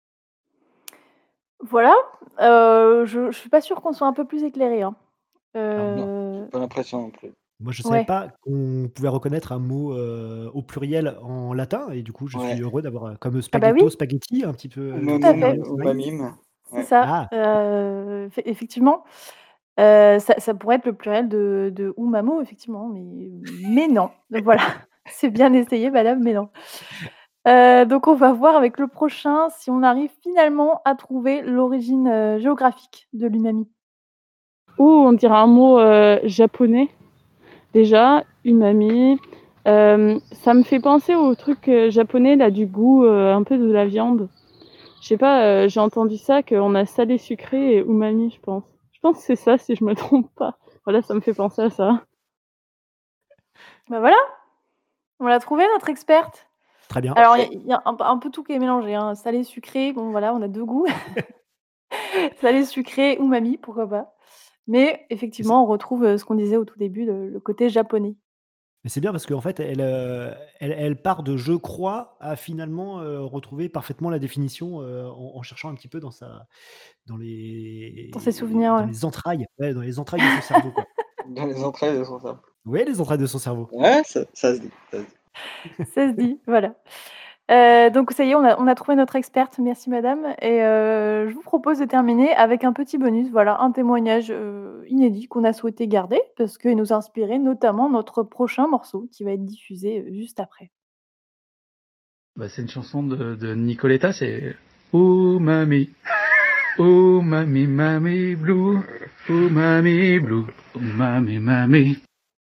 Voilà. Euh, je, je suis pas sûre qu'on soit un peu plus éclairé. Hein. Non, Euh, j'ai pas l'impression non plus. Moi, je savais ouais. pas qu'on pouvait reconnaître un mot euh, au pluriel en latin, et du coup, je Ouais. suis heureux d'avoir euh, comme Ah bah oui, spaghetto, spaghetti, un petit peu. euh, tout à fait. Umamum, umamim. C'est Ouais. ça. Ah, Euh, eff- effectivement. Euh, ça, ça pourrait être le pluriel de, de umamo, effectivement, mais, mais non. Donc voilà, c'est bien essayé, madame, mais non. Euh, donc on va voir avec le prochain si on arrive finalement à trouver l'origine euh, géographique de l'umami. Ou on dirait un mot euh, japonais. Déjà, umami. Euh, ça me fait penser au truc euh, japonais, là, du goût euh, un peu de la viande. Je sais pas, euh, j'ai entendu ça, qu'on a salé sucré et umami, je pense. Je pense que c'est ça, si je me trompe pas. Voilà, ça me fait penser à ça. Bah voilà, on l'a trouvé, notre experte. très bien. Alors, il y a, il y a un, un peu tout qui est mélangé, hein. Salé, sucré, bon voilà, on a deux goûts. Salé, sucré, umami, pourquoi pas. Mais Mais c'est effectivement, on retrouve euh, ce qu'on disait au tout début, le, le côté japonais. mais c'est bien parce qu'en fait, elle, euh, elle, elle part de je crois à finalement euh, retrouver parfaitement la définition euh, en, en cherchant un petit peu dans sa, dans Pour ses les, souvenirs, dans ouais. les entrailles, ouais, dans les entrailles de son cerveau, quoi. Dans les entrailles de son cerveau. Ouais, les entrailles de son cerveau. Ouais, ça, ça se dit. Ça se dit. Ça se dit, voilà. Euh, donc ça y est, on a, on a trouvé notre experte, merci madame. Et euh, je vous propose de terminer avec un petit bonus, voilà, un témoignage euh, inédit qu'on a souhaité garder parce qu'il nous a inspiré notamment notre prochain morceau qui va être diffusé euh, juste après. Bah, c'est une chanson de, de Nicoletta, c'est Oh Mamie, Oh Mamie, Mamie Blue, Oh Mamie Blue, Oh Mamie, Mamie.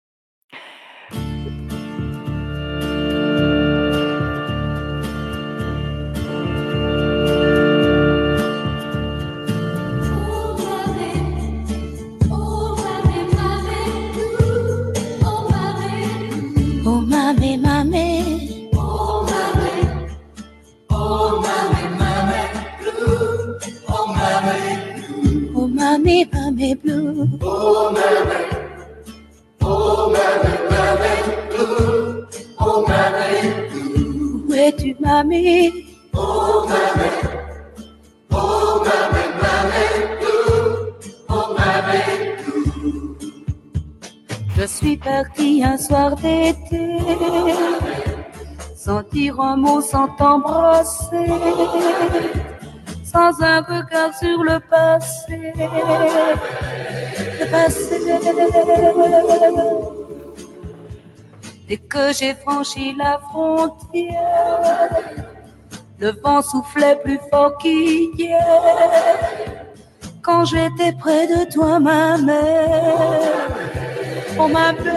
Oh mamie, mamie. Oh mamie. Oh mamie, mamie blue. Oh mamie. Oh mamie, mamie blue. Oh mamie. Oh mamie, mamie blue. Oh mamie. Où es-tu, mamie? Oh mamie. Oh mamie, mamie blue. Oh mamie. Je suis partie un soir d'été, sans dire un mot, sans t'embrasser, sans un regard sur le passé, le passé. Dès que j'ai franchi la frontière, le vent soufflait plus fort qu'hier. Quand j'étais près de toi, ma mère, on m'appelait.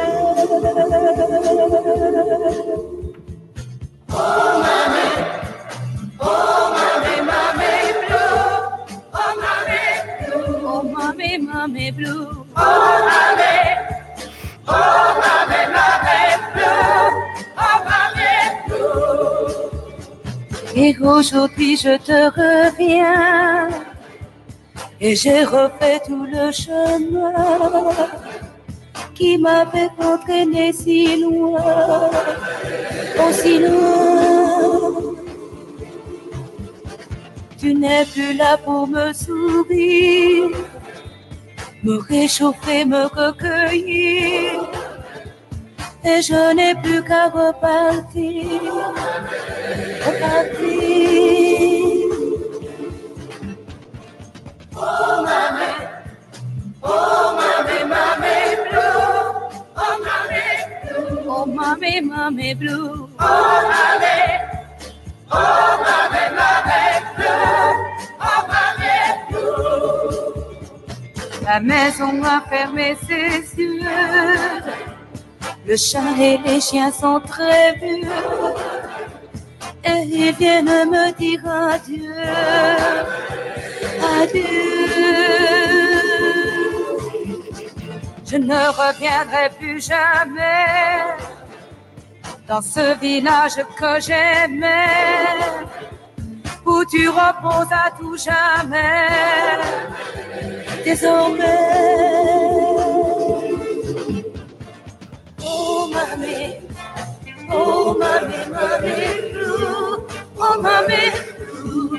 Oh mamie, oh mamie, mamie blue, oh mamie blue, oh mamie, mamie blue, oh mamie, oh mamie, mamie blue, oh mamie blue. Et aujourd'hui je te reviens, et j'ai refait tout le chemin qui m'avait entraîné si loin, aussi loin. Tu n'es plus là pour me sourire, me réchauffer, me recueillir. Et je n'ai plus qu'à repartir, repartir. Oh mamé, oh mamé, mamé blue, oh mamé blue, oh mamé, mamé blue, oh mamé, oh mamé, mamé blue, oh mamé blue. La maison a fermé ses yeux. Le chat et les chiens sont très vieux et ils viennent me dire adieu, adieu. Je ne reviendrai plus jamais dans ce village que j'aimais, où tu reposes à tout jamais, désormais. Oh mamé, oh mamé, mamé blue, oh mamé blue,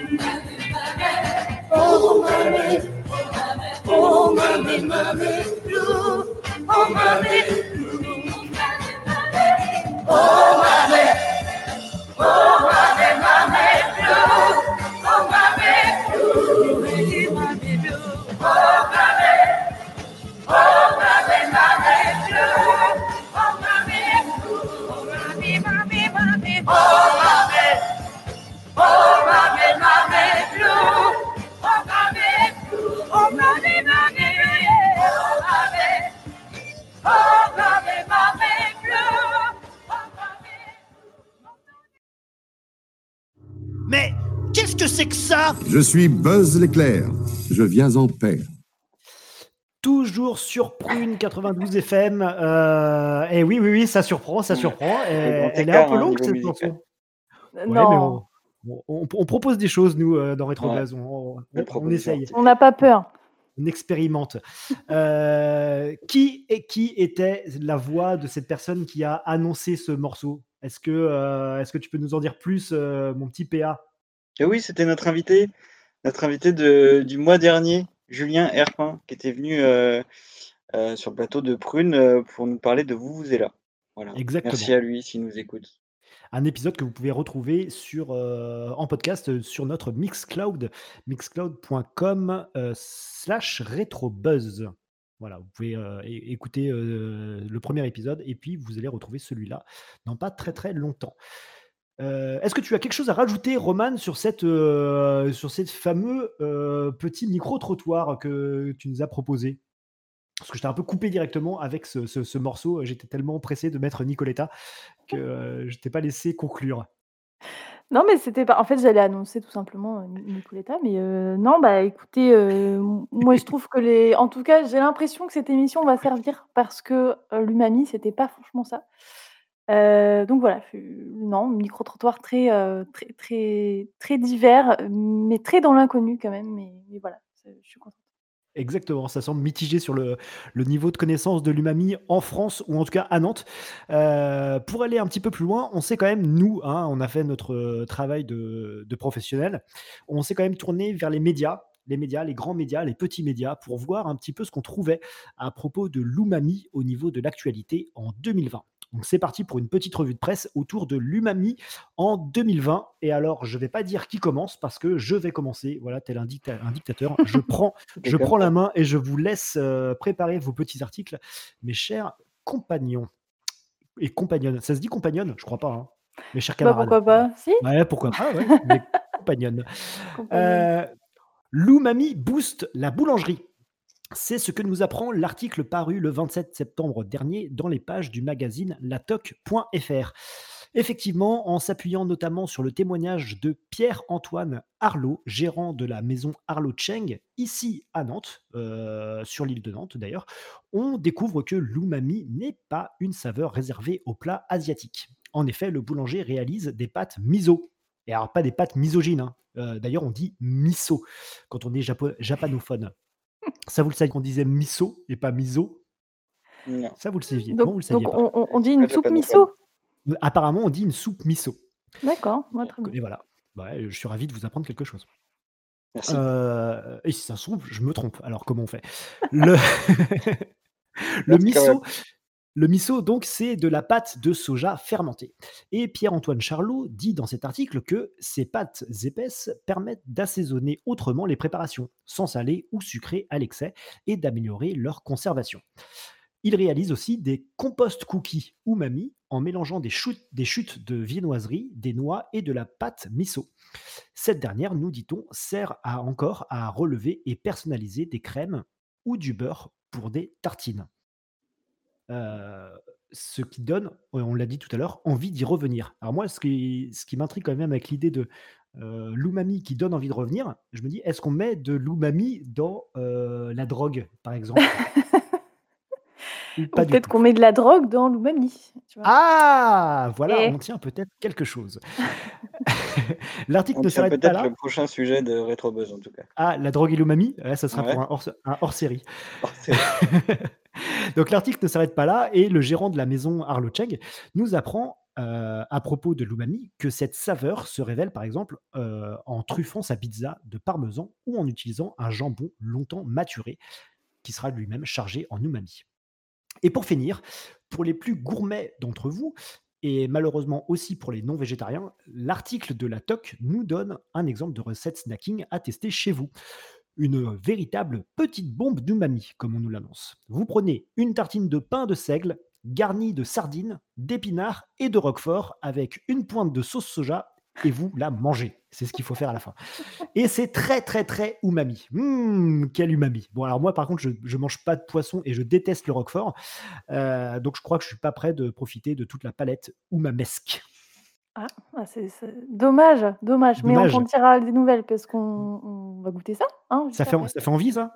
oh mamé, oh mamé, mamé blue, oh mamé blue, oh mamé, oh mamé, mamé blue, oh mamé blue, mamé blue, oh mamé, oh mamé, mamé blue. Mais qu'est-ce que c'est que ça? Je suis Buzz l'éclair. Je viens en paix. Toujours sur Prune quatre-vingt-douze F M. Euh, et oui, oui, oui, ça surprend, ça surprend. Et, elle est un peu longue, cette chanson. Ouais, Non, mais on, on- on- on propose des choses, nous, euh, dans Rétrobase. Ouais. On, on- Belle on proposition. essaye, on n'a pas peur. on expérimente. Euh, qui, est, qui était la voix de cette personne qui a annoncé ce morceau? Est-ce que, euh, est-ce que tu peux nous en dire plus, euh, mon petit P A? Et oui, c'était notre invité, notre invité de, du mois dernier, Julien Herpin, qui était venu euh, euh, sur le plateau de Prune euh, pour nous parler de Vous, vous êtes là. Voilà. Exactement. Merci à lui s'il nous écoute. Un épisode que vous pouvez retrouver sur, euh, en podcast euh, sur notre Mixcloud, mixcloud point com euh, slash rétrobuzz. Voilà, vous pouvez euh, é- écouter euh, le premier épisode et puis vous allez retrouver celui-là dans pas très très longtemps. Euh, Est-ce que tu as quelque chose à rajouter, Roman, sur, cette, euh, sur ces fameux euh, petits micro-trottoirs que tu nous as proposés? Parce que je t'ai un peu coupé directement avec ce, ce- ce morceau. J'étais tellement pressé de mettre Nicoletta que euh, je t'ai pas laissé conclure. Non, mais c'était pas. En fait, j'allais annoncer tout simplement euh, Ni- Nicoletta, mais euh, non, bah écoutez, euh, m- moi je trouve que les. En tout cas, j'ai l'impression que cette émission va servir parce que euh, l'umami, c'était pas franchement ça. Euh, donc voilà, je- non, micro-trottoir très, euh, très, très, très divers, euh, mais très dans l'inconnu quand même. Mais, mais voilà, c'est- je suis contente. Exactement, ça semble mitigé sur le, le niveau de connaissance de l'umami en France, ou en tout cas à Nantes. Euh, pour aller un petit peu plus loin, on sait quand même, nous, hein, on a fait notre euh, travail de, de professionnel, on s'est quand même tourné vers les médias, les médias, les grands médias, les petits médias, pour voir un petit peu ce qu'on trouvait à propos de l'umami au niveau de l'actualité en deux mille vingt. Donc c'est parti pour une petite revue de presse autour de l'umami en deux mille vingt. Et alors, je ne vais pas dire qui commence parce que je vais commencer. Voilà, tel un, dicta- un dictateur. Je prends, je D'accord. prends la main et je vous laisse euh, préparer vos petits articles, mes chers compagnons et compagnonnes. Ça se dit compagnonne? Je crois pas, hein. Mes chers Bah camarades. pourquoi pas? Si? Ouais, pourquoi pas, ouais. Mes compagnonnes. Compagnonne. Euh, L'umami booste la boulangerie. C'est ce que nous apprend l'article paru le vingt-sept septembre dernier dans les pages du magazine latoc point f r. Effectivement, en s'appuyant notamment sur le témoignage de Pierre-Antoine Arlot, gérant de la maison Arlot Cheng, ici à Nantes, euh, sur l'île de Nantes d'ailleurs, on découvre que l'umami n'est pas une saveur réservée aux plats asiatiques. En effet, le boulanger réalise des pâtes miso. Et alors, pas des pâtes misogynes, hein. Euh, d'ailleurs, on dit miso quand on est japo- japanophone. Ça, vous le saviez qu'on disait miso et pas miso? Non. Ça, vous le saviez. Donc, Non, vous le saviez donc pas. on, on- on dit une Pas soupe japanophone. miso? Apparemment, on dit une soupe miso. D'accord, moi très bien. Et voilà. Ouais, je suis ravi de vous apprendre quelque chose. Merci. Heu, et si ça se trouve, je me trompe. Alors comment on fait? Le le Merci quand même. miso le miso donc c'est de la pâte de soja fermentée et Pierre-Antoine Charlot dit dans cet article que ces pâtes épaisses permettent d'assaisonner autrement les préparations, sans saler ou sucrer à l'excès et d'améliorer leur conservation. Il réalise aussi des compost cookies umami en mélangeant des chutes, des chutes de viennoiserie, des noix et de la pâte miso. Cette dernière, nous dit-on, sert à encore à relever et personnaliser des crèmes ou du beurre pour des tartines. Heu, ce qui donne, ouais, on l'a dit tout à l'heure, envie d'y revenir. Alors moi, ce qui ce qui m'intrigue quand même avec l'idée de, heu, l'umami qui donne envie de revenir, je me dis: «Est-ce qu'on met de l'umami dans, heu, la drogue, par exemple?» Ou Ou pas du peut-être tout? qu'on met de la drogue dans l'umami, tu vois? Ah! Voilà, Eh! on tient peut-être quelque chose. L'article On ne tient s'arrête pas peut-être le là. prochain sujet de Rétrobuzz en tout cas. Ah, la drogue et l'umami? Ouais, ça sera pour Ouais. un hors un hors-série. Hors-série. Donc l'article ne s'arrête pas là et le gérant de la maison Arlo Cheng nous apprend, heu, à propos de l'umami, que cette saveur se révèle par exemple, heu, en truffant sa pizza de parmesan ou en utilisant un jambon longtemps maturé, qui sera lui-même chargé en umami. Et pour finir, pour les plus gourmets d'entre vous et malheureusement aussi pour les non-végétariens, l'article de la T O C nous donne un exemple de recette snacking à tester chez vous. Une véritable petite bombe d'umami, comme on nous l'annonce. Vous prenez une tartine de pain de seigle garnie de sardines, d'épinards et de roquefort avec une pointe de sauce soja et vous la mangez. C'est ce qu'il faut faire à la fin. Et c'est très, très, très umami. Mmh, quel umami. Bon, alors moi, par contre, je je mange pas de poisson et je déteste le roquefort, heu, donc je crois que je suis pas prêt de profiter de toute la palette umamesque. Ah, ah c'est c'est dommage, dommage, mais on t'en Dommage. dira des nouvelles parce qu'on on va goûter ça, hein, Ça juste fait en après. ça fait envie ça?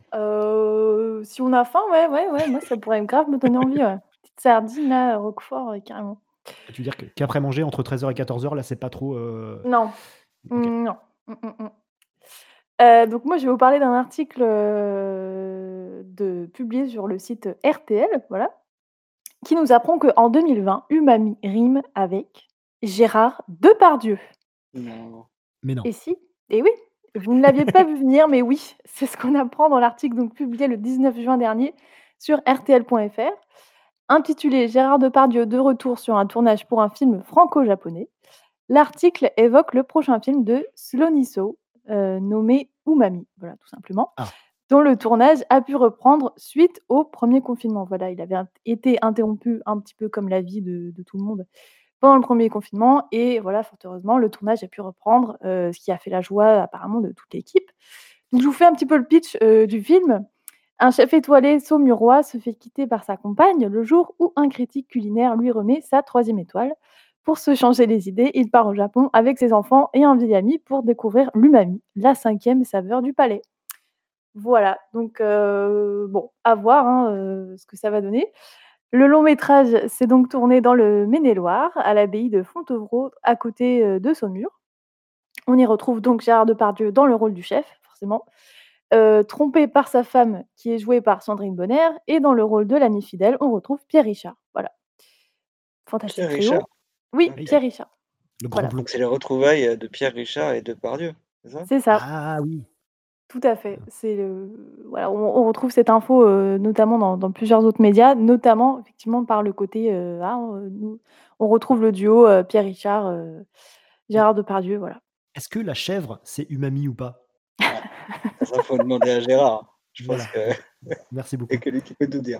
Heu, si on a faim, ouais, ouais, ouais, moi ça pourrait grave me donner envie, ouais. Petite sardine là, roquefort, ouais, carrément. Tu veux dire que qu'après manger entre treize heures et quatorze heures, là, c'est pas trop, heu Non. OK. Mmh, non. Mmh, mmh, mmh. Heu, donc moi, je vais vous parler d'un article, heu, de publié sur le site R T L, voilà, qui nous apprend qu'en deux mille vingt, umami rime avec Gérard Depardieu. Non. Mais non. Et si, et oui, vous ne l'aviez pas vu venir, mais oui, c'est ce qu'on apprend dans l'article donc publié le dix-neuf juin dernier sur R T L point F R. Intitulé «Gérard Depardieu de retour sur un tournage pour un film franco-japonais», l'article évoque le prochain film de Sloane Soh, heu, nommé Umami, voilà, tout simplement, Ah. dont le tournage a pu reprendre suite au premier confinement. Voilà, il avait int été interrompu un petit peu comme la vie de de tout le monde pendant le premier confinement et voilà, fort heureusement, le tournage a pu reprendre, heu, ce qui a fait la joie apparemment de toute l'équipe. Donc je vous fais un petit peu le pitch, heu, du film. Un chef étoilé saumurois se fait quitter par sa compagne le jour où un critique culinaire lui remet sa troisième étoile. Pour se changer les idées, il part au Japon avec ses enfants et un vieil ami pour découvrir l'umami, la cinquième saveur du palais. Voilà, donc heu, bon, à voir, hein, heu, ce que ça va donner. Le long métrage s'est donc tourné dans le Maine-et-Loire, à l'abbaye de Fontevraud, à côté, heu, de Saumur. On y retrouve donc Gérard Depardieu dans le rôle du chef, forcément, heu, trompé par sa femme qui est jouée par Sandrine Bonnaire et dans le rôle de l'ami fidèle, on retrouve Pierre Richard, voilà. Fantastique Pierre Richard? trio. Oui, OK. Pierre Richard. Le grand Voilà. blond. Donc c'est les retrouvailles, heu, de Pierre Richard et Depardieu, c'est ça? C'est ça. Ah oui! Tout à fait. C'est le voilà, on on retrouve cette info, heu, notamment dans dans plusieurs autres médias, notamment effectivement par le côté, heu, ah, heu, nous on retrouve le duo, heu, Pierre Richard, heu, Mais Gérard Depardieu, voilà. est-ce que la chèvre, c'est umami ou pas? Ah, ça faut demander à Gérard. Je pense Voilà. que Merci il y a beaucoup. que lui qui peut nous dire.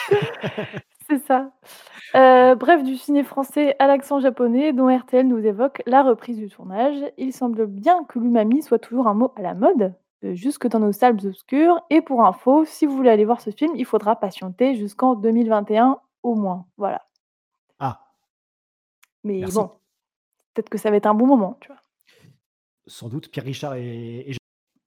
C'est ça. Heu, bref, du ciné français à l'accent japonais dont R T L nous évoque la reprise du tournage. Il semble bien que l'umami soit toujours un mot à la mode, heu, jusque dans nos salles obscures et pour info, si vous voulez aller voir ce film, il faudra patienter jusqu'en deux mille vingt et un au moins, voilà. Ah! Mais Merci. bon, peut-être que ça va être un bon moment, tu vois? Sans doute, Pierre Richard et et Gé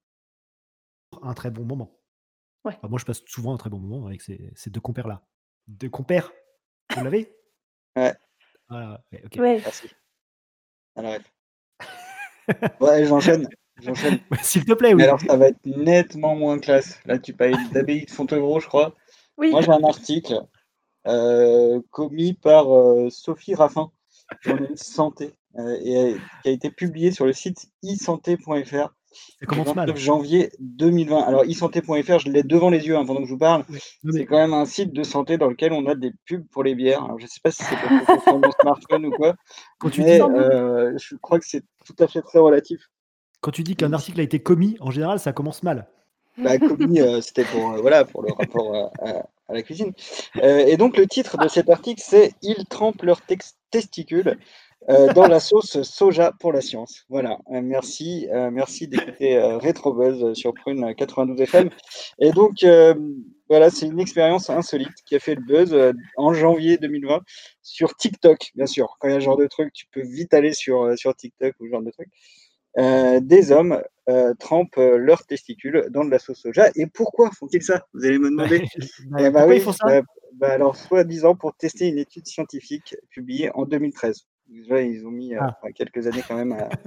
un très bon moment. Ouais. Bah, moi, je passe souvent un très bon moment avec ces ces deux compères-là. deux compères? Vous l'avez? Ouais. Voilà, ouais, OK. Ouais. Merci. À la ref. Ouais, j'enchaîne, j'enchaîne. Ouais, s'il te plaît, Mais oui. alors ça va être nettement moins classe. Là, tu parlais d'abbaye de Fontevraud, je crois. Oui. Moi, j'ai un article, heu, commis par, heu, Sophie Raffin, journaliste santé, heu, et qui a été publié sur le site e santé point F R. Ça commence mal. vingt-neuf janvier deux mille vingt. Alors, e-santé point f r, je l'ai devant les yeux hein, pendant que je vous parle. Oui. C'est quand même un site de santé dans lequel on a des pubs pour les bières. Alors, je ne sais pas si c'est parce que c'est sur mon smartphone ou quoi, Quand tu mais dis, euh, je crois que c'est tout à fait très relatif. quand tu dis qu'un article a été commis, en général, ça commence mal. Bah, commis, euh, c'était pour, euh, voilà, pour le rapport à, à- à la cuisine. Euh, et donc, le titre de cet article, c'est « Ils trempent leurs tex- testicules euh, dans la sauce soja pour la science ». Voilà, Euh, merci, euh, merci d'écouter euh, Retrobuzz sur Prune quatre-vingt-douze F M. Et donc, euh, voilà, c'est une expérience insolite qui a fait le buzz euh, en janvier deux mille vingt sur TikTok, bien sûr. Quand il y a ce genre de truc, tu peux vite aller sur, euh, sur TikTok ou ce genre de truc. Euh, des hommes euh, trempent euh, leurs testicules dans de la sauce soja. Et pourquoi font-ils ça? Vous allez me demander. Bah, Eh bah pourquoi oui, ils font ça? bah, bah alors, soi-disant pour tester une étude scientifique publiée en deux mille treize. Déjà, ils ont mis euh, Ah. enfin, quelques années quand même à,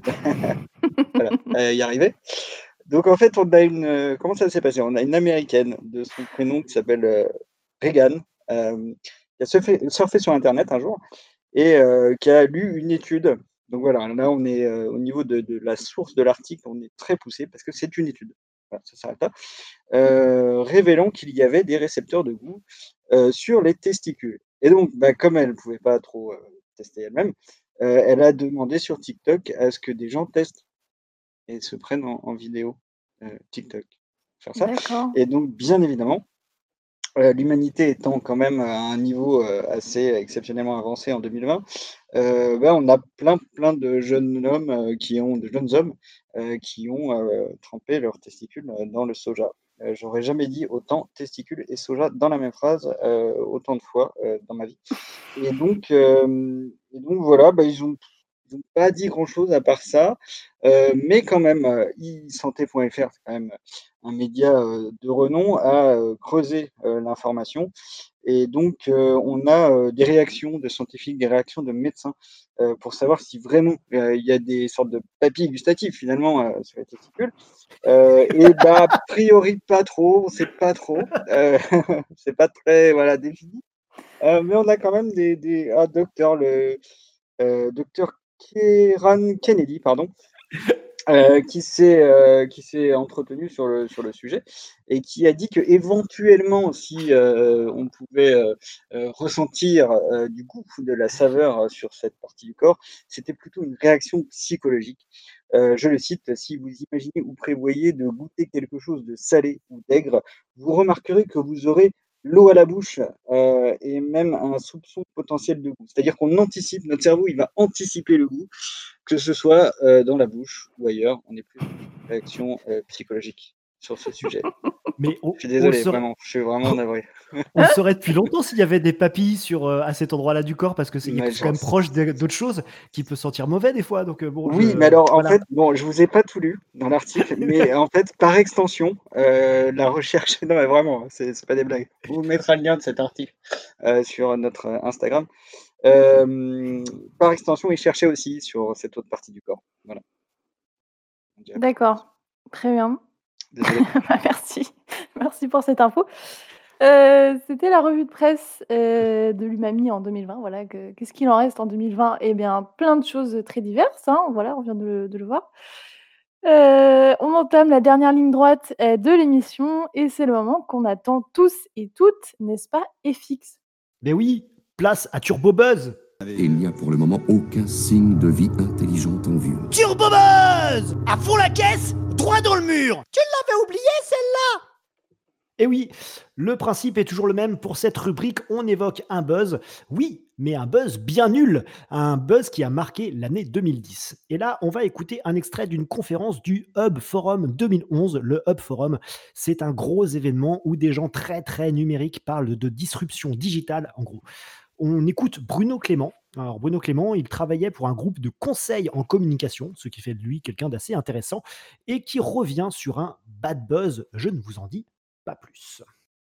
voilà, à y arriver. Donc, en fait, on a une. euh, comment ça s'est passé? On a une américaine de son prénom qui s'appelle euh, Reagan, euh, qui a surfé, surfé sur Internet un jour et euh, qui a lu une étude. Donc voilà, là on est euh, au niveau de, de la source de l'article, on est très poussé parce que c'est une étude. Voilà, ça s'arrête là. Euh, révélant qu'il y avait des récepteurs de goût euh, sur les testicules. Et donc, bah, comme elle ne pouvait pas trop euh, tester elle-même, euh, elle a demandé sur TikTok à ce que des gens testent et se prennent en, en vidéo euh, TikTok. Faire ça. D'accord. Et donc, bien évidemment, euh, l'humanité étant quand même à un niveau euh, assez exceptionnellement avancé en deux mille vingt, euh, bah, on a plein plein de jeunes hommes euh, qui ont de jeunes hommes euh, qui ont euh, trempé leurs testicules euh, dans le soja. Euh, j'aurais jamais dit autant testicules et soja dans la même phrase euh, autant de fois euh, dans ma vie. Et donc, euh, et donc voilà, bah, ils ont ils n'ont pas dit grand-chose à part ça, euh, mais quand même, euh, e-santé point f r, c'est quand même un média euh, de renom, a euh, creusé euh, l'information. Et donc, euh, on a euh, des réactions de scientifiques, des réactions de médecins euh, pour savoir si vraiment euh, il y a des sortes de papilles gustatives finalement euh, sur les testicules. Euh, et bah, a priori, pas trop, on sait pas trop. Euh, c'est pas très voilà, défini. Euh, mais on a quand même des, des ah, docteur, le euh, docteur Kieran Kennedy, pardon, euh, qui s'est euh, qui s'est entretenu sur le sur le sujet et qui a dit que éventuellement, si euh, on pouvait euh, euh, ressentir euh, du goût, de la saveur sur cette partie du corps, c'était plutôt une réaction psychologique. Euh, je le cite, si vous imaginez ou prévoyez de goûter quelque chose de salé ou d'aigre, vous remarquerez que vous aurez l'eau à la bouche euh, et même un soupçon potentiel de goût. C'est-à-dire qu'on anticipe, notre cerveau, il va anticiper le goût, que ce soit euh, dans la bouche ou ailleurs. On est plus dans une réaction euh, psychologique sur ce sujet. Mais on, Je suis désolé, on serait... vraiment, je suis vraiment navré. On le saurait depuis longtemps s'il y avait des papilles sur, euh, à cet endroit-là du corps, parce que c'est Mais quand même j'en- proche de- d'autres choses qui peut sentir mauvais des fois. Donc, euh, bon, Oui, je- mais alors en voilà. fait, bon, je vous ai pas tout lu dans l'article, mais en fait, par extension, euh, la recherche, non mais vraiment, c'est c'est pas des blagues. On vous mettra le lien de cet article euh, sur notre euh, Instagram. Euh, par extension, il cherchait aussi sur cette autre partie du corps. Voilà. On dirait pas. D'accord, très bien. Désolé. Bah, merci, merci pour cette info. Euh, c'était la revue de presse euh, de l'Umami en deux mille vingt. Voilà, que- qu'est-ce qu'il en reste en deux mille vingt? Eh bien, plein de choses très diverses. Hein, voilà, on vient de, le- de le voir. Euh, on entame la dernière ligne droite euh, de l'émission et c'est le moment qu'on attend tous et toutes, n'est-ce pas, F X? Mais oui, place à Turbo Buzz. Il n'y a pour le moment aucun signe de vie intelligente en vue. Turbo Buzz, à fond la caisse, droit dans le mur. Tu l'avais oublié celle-là? Et oui, le principe est toujours le même pour cette rubrique, on évoque un buzz, oui, mais un buzz bien nul, un buzz qui a marqué l'année deux mille dix. Et là, on va écouter un extrait d'une conférence du Hub Forum deux mille onze. Le Hub Forum, c'est un gros événement où des gens très très numériques parlent de disruption digitale, en gros. On écoute Bruno Clément. Alors Bruno Clément, il travaillait pour un groupe de conseil en communication, ce qui fait de lui quelqu'un d'assez intéressant, et qui revient sur un bad buzz, je ne vous en dis pas plus.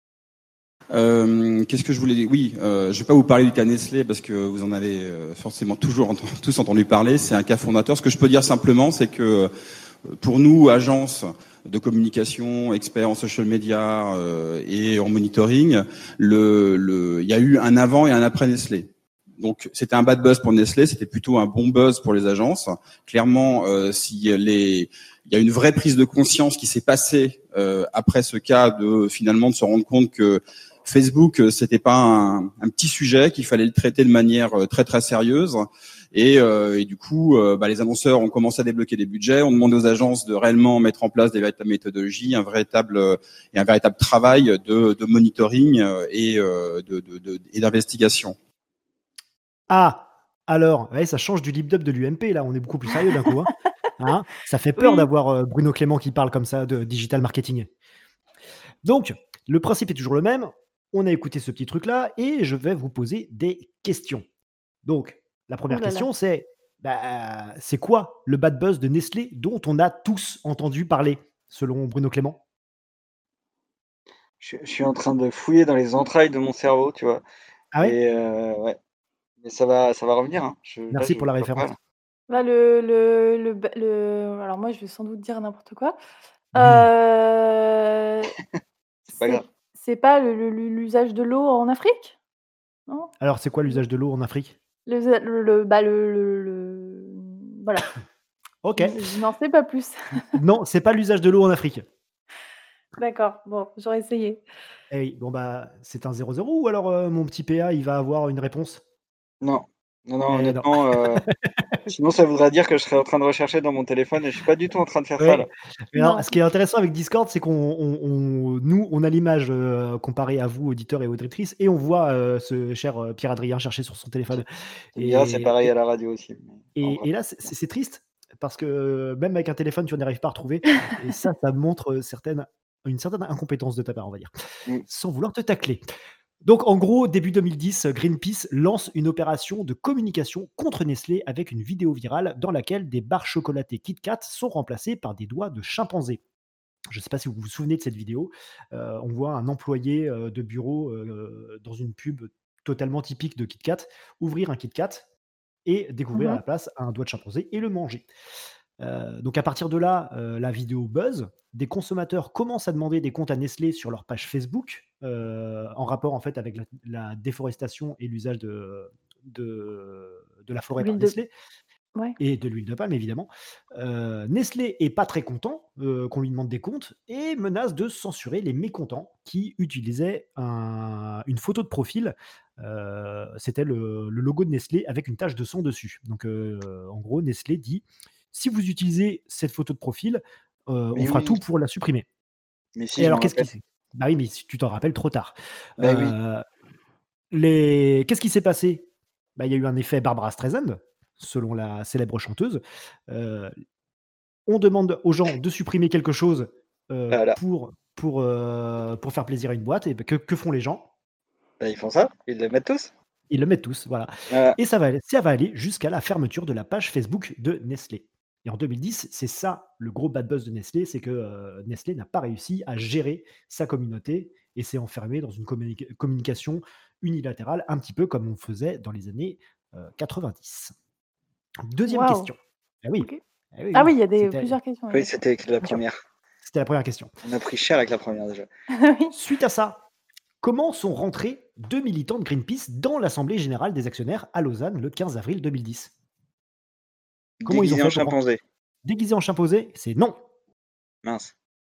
Euh, Qu'est-ce que je voulais dire? Oui, euh, je ne vais pas vous parler du cas Nestlé parce que vous en avez euh, forcément toujours ent- tous entendu parler. C'est un cas fondateur. Ce que je peux dire simplement, c'est que euh, pour nous, agences de communication, experts en social media euh, et en monitoring, le, le, il y a eu un avant et un après Nestlé. Donc c'était un bad buzz pour Nestlé, c'était plutôt un bon buzz pour les agences. Clairement, euh, si les il y a une vraie prise de conscience qui s'est passée euh, après ce cas de finalement de se rendre compte que Facebook, euh, c'était pas un, un petit sujet, qu'il fallait le traiter de manière euh, très très sérieuse. Et, euh, et du coup, euh, bah, les annonceurs ont commencé à débloquer des budgets. On demandait aux agences de réellement mettre en place des véritables méthodologies, un véritable euh, et un véritable travail de, de monitoring euh, et euh, de, de, de, et d'investigation. Ah, alors, ouais, ça change du lip-dub de l'U M P, là, on est beaucoup plus sérieux d'un coup. Hein. Hein, ça fait peur Oui. d'avoir euh, Bruno Clément qui parle comme ça de digital marketing. Donc, le principe est toujours le même. On a écouté ce petit truc-là et je vais vous poser des questions. Donc, la première Ouh là là. question, c'est bah, c'est quoi le bad buzz de Nestlé dont on a tous entendu parler, selon Bruno Clément? Je, je suis en train de fouiller dans les entrailles de mon cerveau, tu vois. Ah ouais? Et euh, ouais. Mais ça va, ça va revenir. Hein. Je, là, Merci je pour la vois pas, référence. là. Bah, le, le, le, ba- le- alors moi, je vais sans doute dire n'importe quoi. Oui. Euh, C'est pas c'est grave. c'est pas le- le- le- l'usage de l'eau en Afrique? Non? Alors, c'est quoi l'usage de l'eau en Afrique? Le, le, le- bah, le, le- le- voilà. Ok. Je, je n'en sais pas plus. Non, c'est pas l'usage de l'eau en Afrique. D'accord, bon, j'aurais essayé. Eh oui, bon bah, c'est un zéro zéro ou alors euh, mon petit P A, il va avoir une réponse? Non, non, non, Eh non. honnêtement. euh, Sinon, ça voudrait dire que je serais en train de rechercher dans mon téléphone et je suis pas du tout en train de faire ça Ouais. là. Mais alors, Non. ce qui est intéressant avec Discord, c'est qu'on, on- on- nous, on a l'image euh, comparée à vous, auditeurs et auditrices, et on voit euh, ce cher euh, Pierre-Adrien chercher sur son téléphone. Tu me diras, c'est Et, pareil et, à la radio aussi. mais en et- vrai. et là, c'est- c'est c'est triste, parce que euh, même avec un téléphone, tu n'arrives pas à retrouver. Et ça, ça montre euh, certaines, une certaine incompétence de ta part, on va dire, Mm. sans vouloir te tacler. Donc, en gros, début deux mille dix, Greenpeace lance une opération de communication contre Nestlé avec une vidéo virale dans laquelle des barres chocolatées Kit Kat sont remplacées par des doigts de chimpanzé. Je ne sais pas si vous vous souvenez de cette vidéo. Euh, on voit un employé euh, de bureau euh, dans une pub totalement typique de Kit Kat ouvrir un Kit Kat et découvrir à Mhm. la place un doigt de chimpanzé et le manger. Euh, donc à partir de là, euh, la vidéo buzz. Des consommateurs commencent à demander des comptes à Nestlé sur leur page Facebook, euh, en rapport en fait avec la, la déforestation et l'usage de, de, de la forêt par L'huile de... Nestlé Ouais. et de l'huile de palme évidemment. Euh, Nestlé est pas très content euh, qu'on lui demande des comptes et menace de censurer les mécontents qui utilisaient un- une photo de profil. Euh, C'était le, le logo de Nestlé avec une tache de sang dessus. Donc euh, en gros, Nestlé dit si vous utilisez cette photo de profil, euh, on Mais fera oui, tout pour la supprimer. mais si, Et je alors m'en qu'est-ce qui rappelle. s'est Bah oui, mais si tu t'en rappelles trop tard. Bah oui. Euh, les... Qu'est-ce qui s'est passé? Bah, il y a eu un effet Barbara Streisand, selon la célèbre chanteuse. Euh, on demande aux gens de supprimer quelque chose euh, Voilà. pour, pour, euh, pour faire plaisir à une boîte. Et bah, que, que font les gens? Bah, ils font ça, ils le mettent tous. Ils le mettent tous, voilà. Voilà. Et ça va, aller- ça va aller jusqu'à la fermeture de la page Facebook de Nestlé. Et en deux mille dix, c'est ça le gros bad buzz de Nestlé, c'est que euh, Nestlé n'a pas réussi à gérer sa communauté et s'est enfermé dans une communi- communication unilatérale, un petit peu comme on faisait dans les années euh, quatre-vingt-dix. Deuxième Waouh. question. Eh oui, Ok. eh oui, Ah oui, oui, il y a des, c'était plusieurs questions. Oui, D'accord. c'était la bien sûr, première. c'était la première question. On a pris cher avec la première déjà. Oui. Suite à ça, comment sont rentrés deux militants de Greenpeace dans l'Assemblée générale des actionnaires à Lausanne le quinze avril deux mille dix? Comment ils ont Déguisé en fait pour rentrer? chimpanzé. Déguisés en chimpanzé? C'est non. Mince.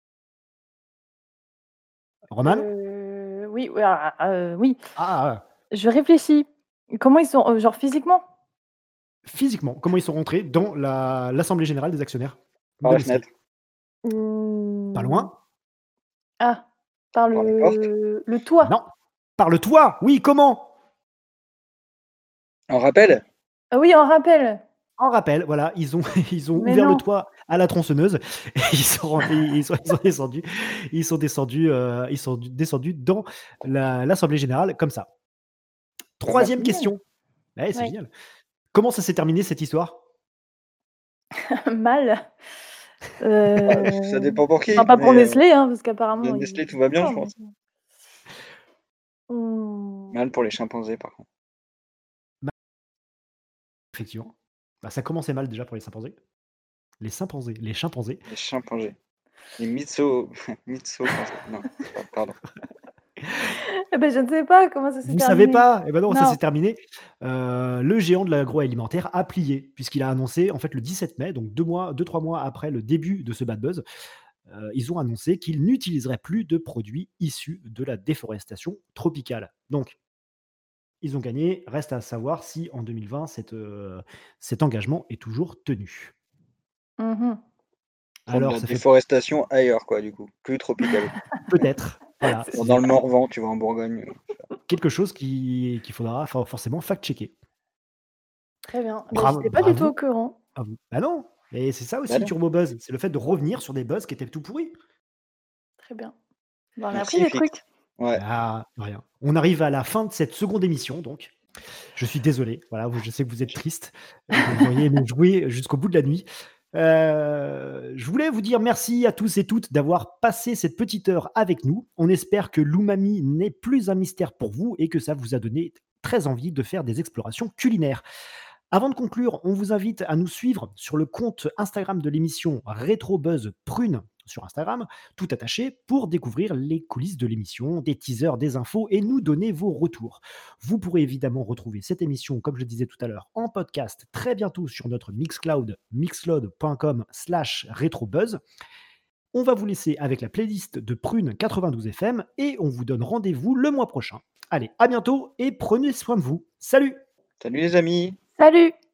Roman? Euh, oui, oui, ah, euh, oui. Ah, Je réfléchis. Comment ils sont, euh, genre physiquement? physiquement, comment ils sont rentrés dans la- l'Assemblée générale des actionnaires Par de la Nestlé? fenêtre. Pas Hmm. loin? Ah, par Par la porte. le, le toit. Non. Par le toit? Oui, comment? On rappelle? Ah oui, on rappelle. En rappel, voilà, ils ont, ils ont Mais ouvert le non. toit à la tronçonneuse et ils sont, rentrés- ils sont, ils sont descendus, ils sont descendus, euh, ils sont descendus dans la- l'Assemblée générale comme ça. Troisième Génial. question. Ouais, c'est Ouais. génial. Comment ça s'est terminé cette histoire? Mal. Ah, Euh, ça dépend pour qui, Enfin, pas pour mais euh, Nestlé, hein, parce qu'apparemment. de ils- Nestlé, tout va bien, Oh, je mais- pense. Hmm. Mal pour les chimpanzés, par contre. Effectivement. Bah, ça commençait mal déjà pour les chimpanzés. Les chimpanzés, les chimpanzés. Les chimpanzés. Les mytho... mytho... Non, pardon. Eh ben, je ne sais pas comment ça s'est Vous savez terminé. pas? Eh ben non, ça Non. s'est terminé. Heu, le géant de l'agroalimentaire a plié, puisqu'il a annoncé, en fait, le dix-sept mai, donc deux mois deux trois mois après le début de ce bad buzz, heu, ils ont annoncé qu'ils n'utiliseraient plus de produits issus de la déforestation tropicale. Donc ils ont gagné. Reste à savoir si en deux mille vingt cet, heu, cet engagement est toujours tenu. Mmh mh. Pour de Alors la ça fait déforestation ailleurs quoi, du coup, plus tropical. Peut-être, voilà. C'est Dans C'est le Morvan, tu vois, en Bourgogne, heu, je sais pas. quelque chose qui qu'il faudra for forcément fact-checker. Très bien. Bah, Bravo j'étais pas du tout au bravo courant. à vous. Bah non, et c'est ça Bah aussi non. Turbo Buzz, c'est le fait de revenir sur des buzz qui étaient tout pourris. Très bien. Bah, on a appris Merci des Fix. trucs. Ouais. Ah, de rien. On arrive à la fin de cette seconde émission donc. Je suis désolé, voilà, vous je sais que vous êtes triste, vous auriez aimé jouer jusqu'au bout de la nuit. Heu, je voulais vous dire merci à tous et toutes d'avoir passé cette petite heure avec nous. On espère que l'umami n'est plus un mystère pour vous et que ça vous a donné très envie de faire des explorations culinaires. Avant de conclure, on vous invite à nous suivre sur le compte Instagram de l'émission Rétrobuzz Prune sur Instagram, tout attaché, pour découvrir les coulisses de l'émission, des teasers, des infos et nous donner vos retours. Vous pourrez évidemment retrouver cette émission, comme je le disais tout à l'heure, en podcast très bientôt sur notre Mixcloud, mixcloud.com slash rétrobuzz. On va vous laisser avec la playlist de Prune quatre-vingt-douze F M et on vous donne rendez-vous le mois prochain. Allez, à bientôt et prenez soin de vous. Salut! Salut les amis! Salut!